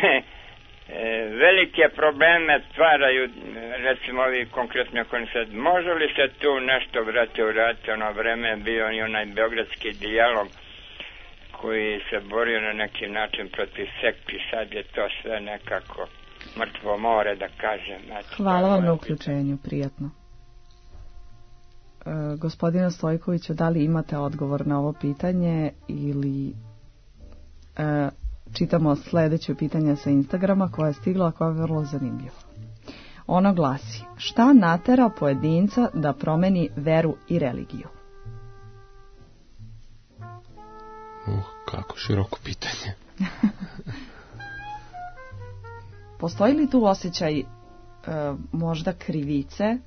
velike probleme stvaraju, recimo ovi konkretno koncept. Može li se tu nešto, brate, uraditi? Ono vreme je bio i onaj beogradski dijalog koji se borio na neki način protiv sekti. Sad je to sve nekako mrtvo more, da kažem. Znači, hvala vam na uključenju, prijatno. E, gospodine Stojkoviću, da li imate odgovor na ovo pitanje ili... E, čitamo sljedeće pitanje sa Instagrama koje je stiglo, a koje je vrlo zanimljivo. Ono glasi: šta natera pojedinca da promeni veru i religiju? Uh, kako široko pitanje. Postoji li tu osjećaj e, možda krivice e,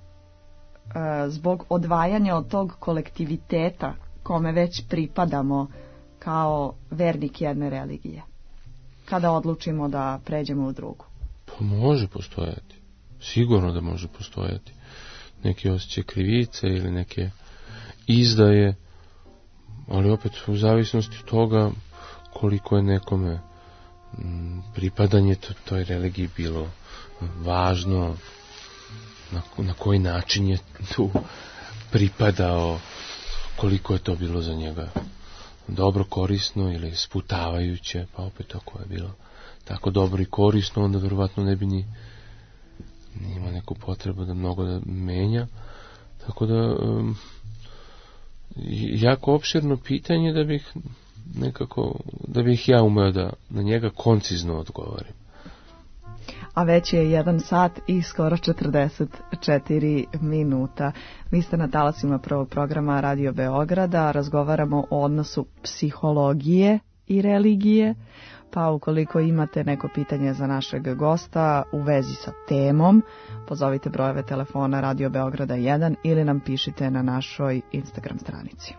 zbog odvajanja od tog kolektiviteta kome već pripadamo kao vernik jedne religije, kada odlučimo da pređemo u drugu? Pa može postojati. Sigurno da može postojati. Neke osjećaje krivice ili neke izdaje, ali opet u zavisnosti od toga koliko je nekome pripadanje toj religiji bilo važno, na, na koji način je tu pripadao, koliko je to bilo za njega dobro, korisno ili sputavajuće, pa opet ako je bilo tako dobro i korisno, onda verovatno ne bi ni, ni ima neku potrebu da mnogo da menja. Tako da um, jako opširno pitanje da bih nekako, da bih ja umeo da na njega koncizno odgovorim. A već je jedan sat i skoro četrdeset četiri minuta. Vi ste na talasima prvog programa Radio Beograda, razgovaramo o odnosu psihologije i religije, pa ukoliko imate neko pitanje za našeg gosta u vezi sa temom, pozovite brojeve telefona Radio Beograda jedan ili nam pišite na našoj Instagram stranici.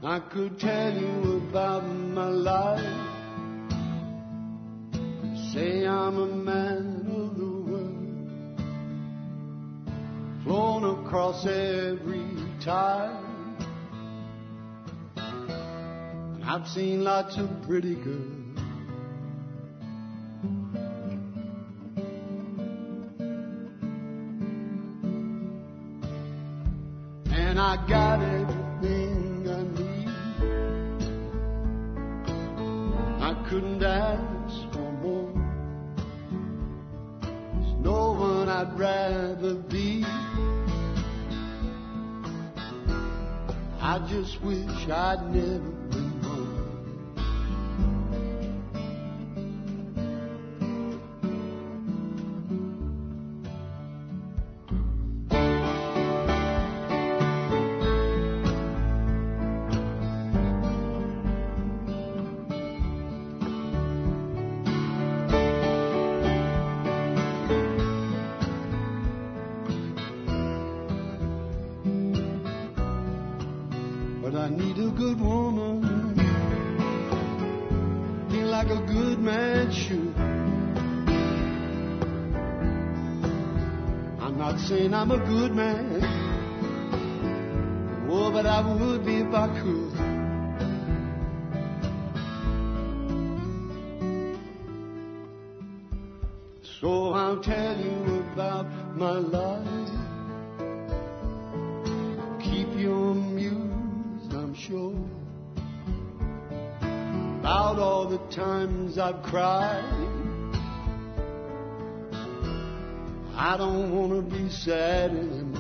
I could tell you about my life. Say I'm a man of the world, flown across every tide. I've seen lots of pretty girls, and I got everything I need. I couldn't ask for more. There's no one I'd rather be. I just wish I'd never been born. I need a good woman, feel like a good man should. I'm not saying I'm a good man, oh, but I would be if I could. So I'll tell you about my life, keep you amused, I'm sure, about all the times I've cried. I don't want to be sad anymore.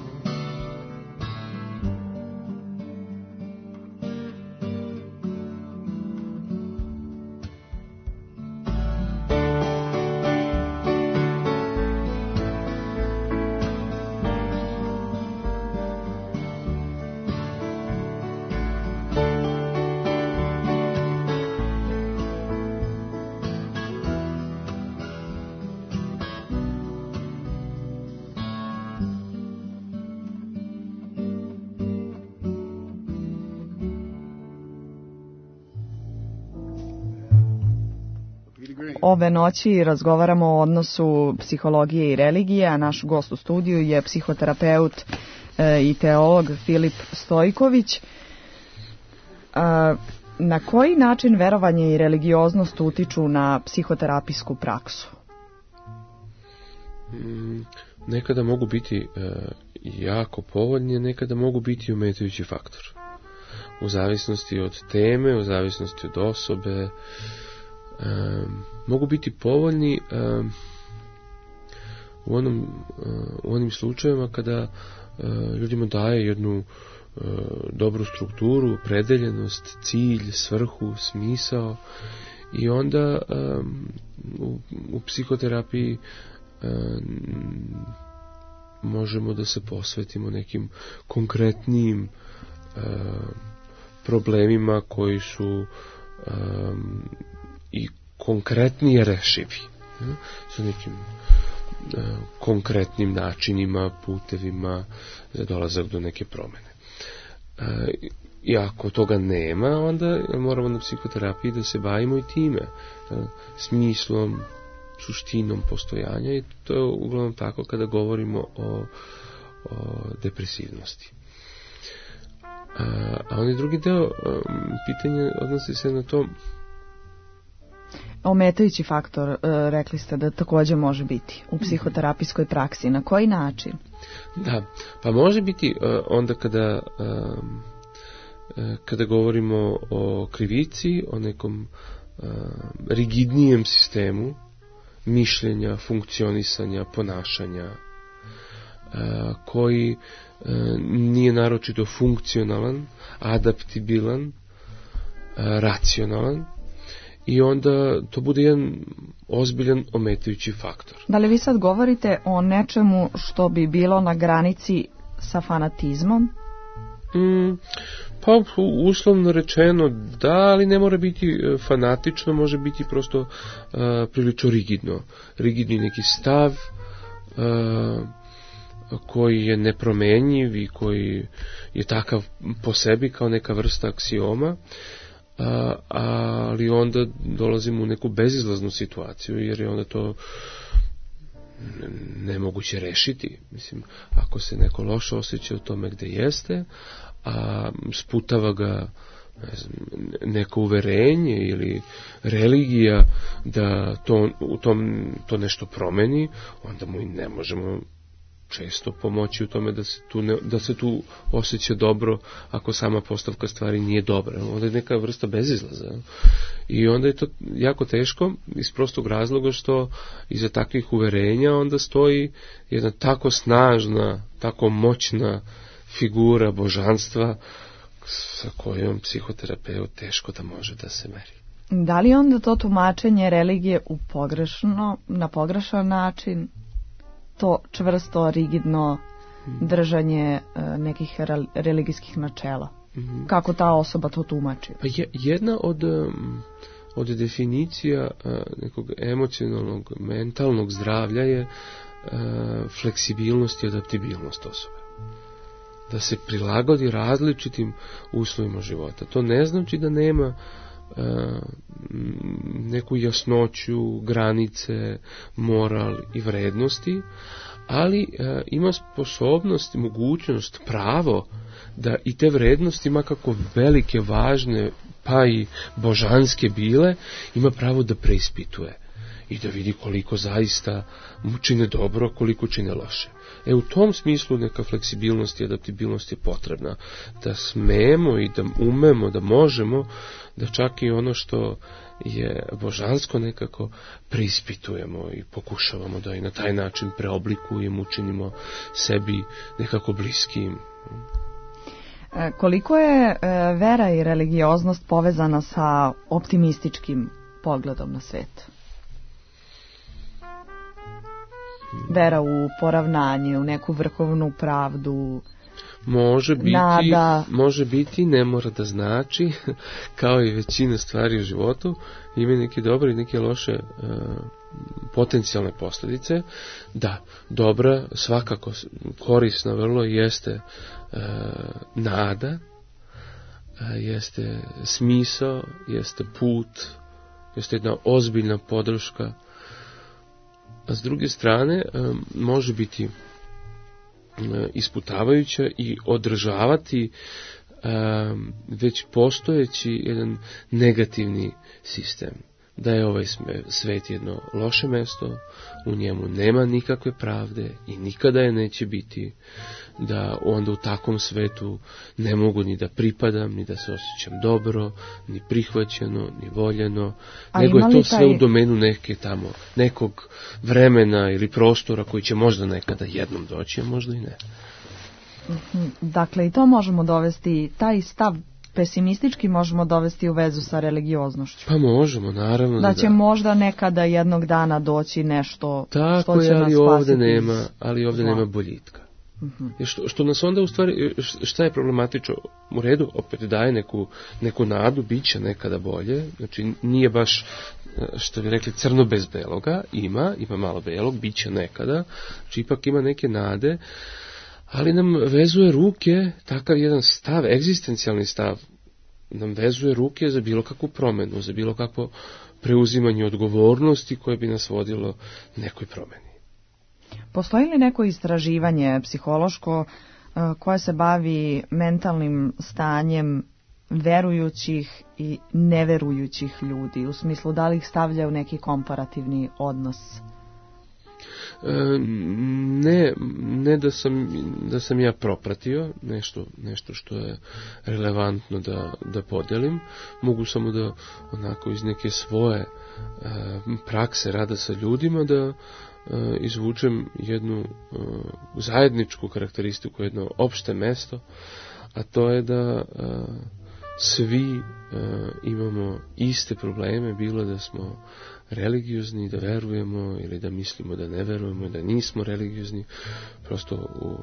Ove noći razgovaramo o odnosu psihologije i religije, a naš gost u studiju je psihoterapeut e, i teolog Filip Stojković. A, na koji način verovanje i religioznost utiču na psihoterapijsku praksu? Mm, nekada mogu biti e, jako povoljni, nekada mogu biti ometajući faktor. U zavisnosti od teme, u zavisnosti od osobe, Um, mogu biti povoljni um, u, onom, uh, u onim slučajevima kada uh, ljudima daje jednu uh, dobru strukturu, opredeljenost, cilj, svrhu, smisao, i onda um, u, u psihoterapiji um, možemo da se posvetimo nekim konkretnim uh, problemima koji su um, i konkretnije rešivi, ne, sa nekim e, konkretnim načinima, putevima za dolazak do neke promene. E, I ako toga nema, onda moramo na psihoterapiji da se bavimo i time, e, smislom, suštinom postojanja, i to je uglavnom tako kada govorimo o, o depresivnosti. E, a onaj drugi deo e, pitanja odnosi se na to. Ometajući faktor, rekli ste da također može biti u psihoterapijskoj praksi. Na koji način? Da, pa može biti onda kada, kada govorimo o krivici, o nekom rigidnijem sistemu mišljenja, funkcionisanja, ponašanja, koji nije naročito funkcionalan, adaptibilan, racionalan, i onda to bude jedan ozbiljan ometajući faktor. Da li vi sad govorite o nečemu što bi bilo na granici sa fanatizmom? Mm, pa uslovno rečeno da, ali ne mora biti fanatično, može biti prosto uh, prilično rigidno. Rigidni neki stav, uh, koji je nepromenjiv i koji je takav po sebi kao neka vrsta aksioma, a, ali onda dolazimo u neku bezizlaznu situaciju, jer je onda to nemoguće rešiti. Mislim, ako se neko loše osjeća u tome gde jeste, a sputava ga ne znam, neko uverenje ili religija da to, u tom to nešto promeni, onda mu i ne možemo često pomoći u tome da se tu, ne, da se tu osjeća dobro ako sama postavka stvari nije dobra. Onda je neka vrsta bezizlaza. I onda je to jako teško iz prostog razloga što iza takvih uverenja onda stoji jedna tako snažna, tako moćna figura božanstva sa kojom psihoterapeut teško da može da se meri. Da li onda to tumačenje religije u pogrešno, na pogrešan način, to čvrsto, rigidno držanje nekih religijskih načela? Mm-hmm. Kako ta osoba to tumači? Pa je, jedna od, od definicija nekog emocionalnog, mentalnog zdravlja je fleksibilnost i adaptibilnost osobe. Da se prilagodi različitim uslovima života. To ne znači da nema uh, neku jasnoću, granice, moral i vrednosti, ali uh, ima sposobnost, mogućnost, pravo da i te vrednosti, makako velike, važne, pa i božanske bile, ima pravo da preispituje i da vidi koliko zaista mu čine dobro, koliko čine loše. E u tom smislu neka fleksibilnost i adaptibilnost je potrebna, da smemo i da umemo, da možemo, da čak i ono što je božansko nekako preispitujemo i pokušavamo da i na taj način preoblikujemo, učinimo sebi nekako bliskim. Koliko je vera i religioznost povezana sa optimističkim pogledom na svet? Vera u poravnanje, u neku vrhovnu pravdu, može biti, nada. Može biti, ne mora da znači, kao i većina stvari u životu, ima neke dobre i neke loše e, potencijalne posljedice. Da, dobra, svakako korisna vrlo jeste e, nada, e, jeste smisao, jeste put, jeste jedna ozbiljna podrška. A s druge strane, može biti isputavajuća i održavati već postojeći jedan negativni sistem. Da je ovaj svet jedno loše mesto, u njemu nema nikakve pravde i nikada je neće biti, da onda u takvom svetu ne mogu ni da pripadam, ni da se osjećam dobro, ni prihvaćeno, ni voljeno, a nego je to taj... sve u domenu neke tamo, nekog vremena ili prostora koji će možda nekada jednom doći, a možda i ne. Dakle, i to možemo dovesti, taj stav pesimistički možemo dovesti u vezu sa religioznošću. Pa možemo, naravno. Da će da. možda nekada jednog dana doći nešto tako što će je, nas ali spasiti. Ovde nema, ali ovde zla. nema boljitka. Uh-huh. Što, što nas onda u stvari, šta je problematično? U redu, opet daje neku, neku nadu, bit će nekada bolje, znači nije baš, što bi rekli, crno bez beloga, ima, ima malo belog, bit će nekada, znači ipak ima neke nade, ali nam vezuje ruke, takav jedan stav, egzistencijalni stav, nam vezuje ruke za bilo kakvu promenu, za bilo kakvo preuzimanje odgovornosti koje bi nas vodilo nekoj promeni. Postoji li neko istraživanje psihološko koje se bavi mentalnim stanjem verujućih i neverujućih ljudi, u smislu da li ih stavlja u neki komparativni odnos? Ne, ne da sam, da sam ja propratio nešto, nešto što je relevantno da, da podelim, mogu samo da onako iz neke svoje prakse rada sa ljudima da izvučem jednu zajedničku karakteristiku, jedno opšte mesto, a to je da svi imamo iste probleme, bilo da smo religiozni, da verujemo ili da mislimo da ne verujemo, da nismo religiozni, prosto u,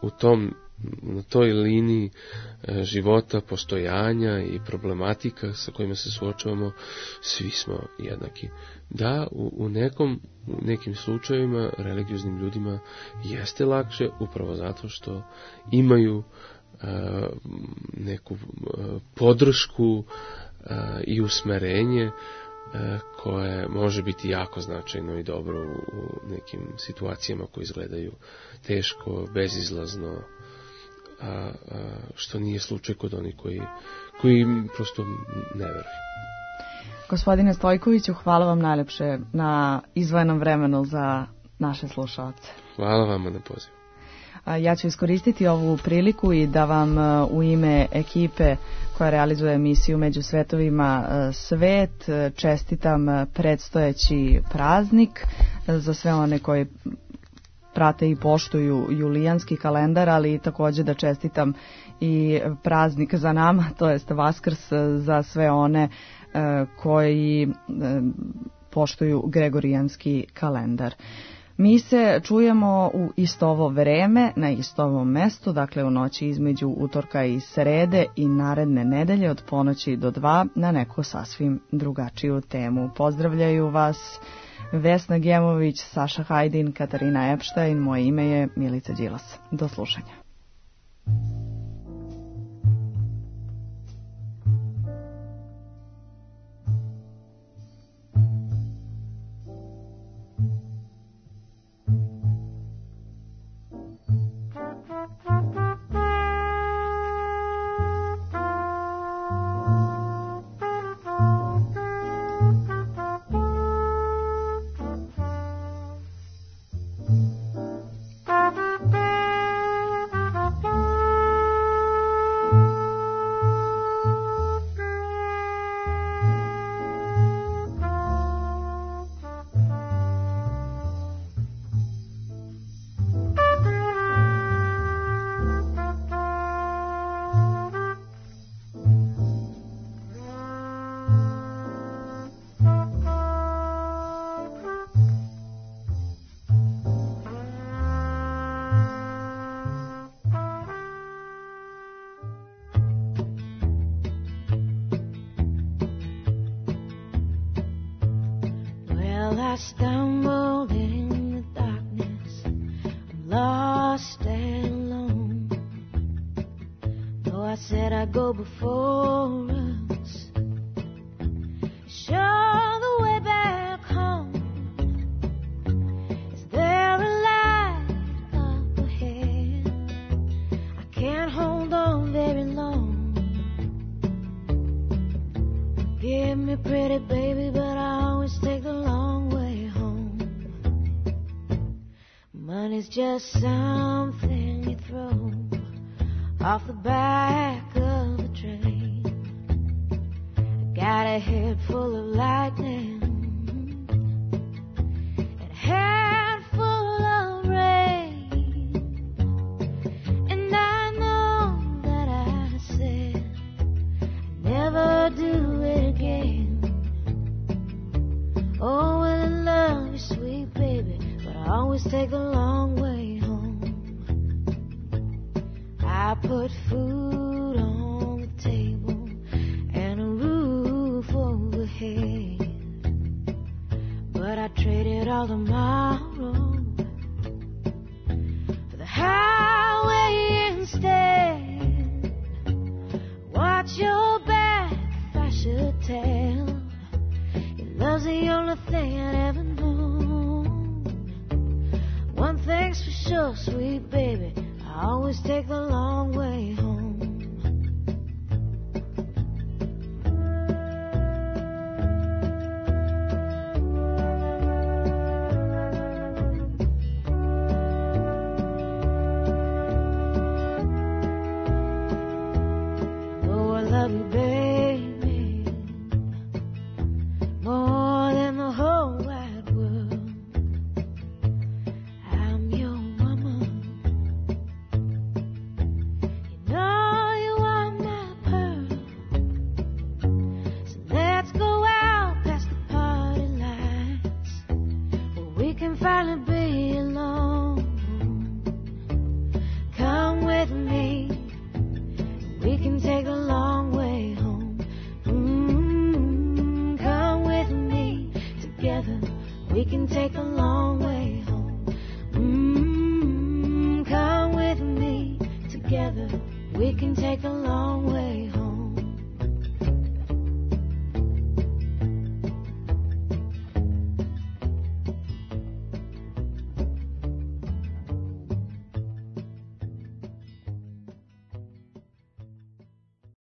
u tom, na toj liniji e, života, postojanja i problematika sa kojima se suočavamo, svi smo jednaki. Da, u, u nekom, u nekim slučajevima religioznim ljudima jeste lakše, upravo zato što imaju e, neku e, podršku e, i usmerenje koje može biti jako značajno i dobro u nekim situacijama koje izgledaju teško, bezizlazno, a, a što nije slučaj kod onih koji, koji prosto ne veruju. Gospodine Stojkoviću, hvala vam najlepše na izdvojenom vremenu za naše slušalce. Hvala vama na pozivu. Ja ću iskoristiti ovu priliku i da vam u ime ekipe koja realizuje emisiju Među svetovima svet čestitam predstojeći praznik za sve one koji prate i poštuju julijanski kalendar, ali također da čestitam i praznik za nama, to jest Vaskrs za sve one koji poštuju gregorijanski kalendar. Mi se čujemo u isto ovo vreme, na isto ovom mestu, dakle u noći između utorka i srede i naredne nedelje od ponoći do dva na neku sasvim drugačiju temu. Pozdravljaju vas Vesna Gemović, Saša Hajdin, Katarina Epštajn, moje ime je Milica Đilas. Do slušanja. I stumbled in the darkness, I'm lost and alone. Though I said I'd go before us, show the way back home. Is there a light up ahead? I can't hold on very long. Give me pretty baby, but I always take the long way. Money's just something you throw off the back of a train. I got a head full of lightning and a head full of rain. And I know that I said I'd never do it again. Oh, well, I love you, sweet baby, but I always take the long way home. I put food on the table and a roof overhead, but I traded all tomorrow for the highway instead. Watch your back if I should tell. Your love's the only thing I'd ever known. One thing's for sure, sweet baby, I always take the long way home. Oh, I love you, baby, more than the whole wide world. I'm your woman. together we can take a long way home. Mm-hmm. Come with me, together we can take a long way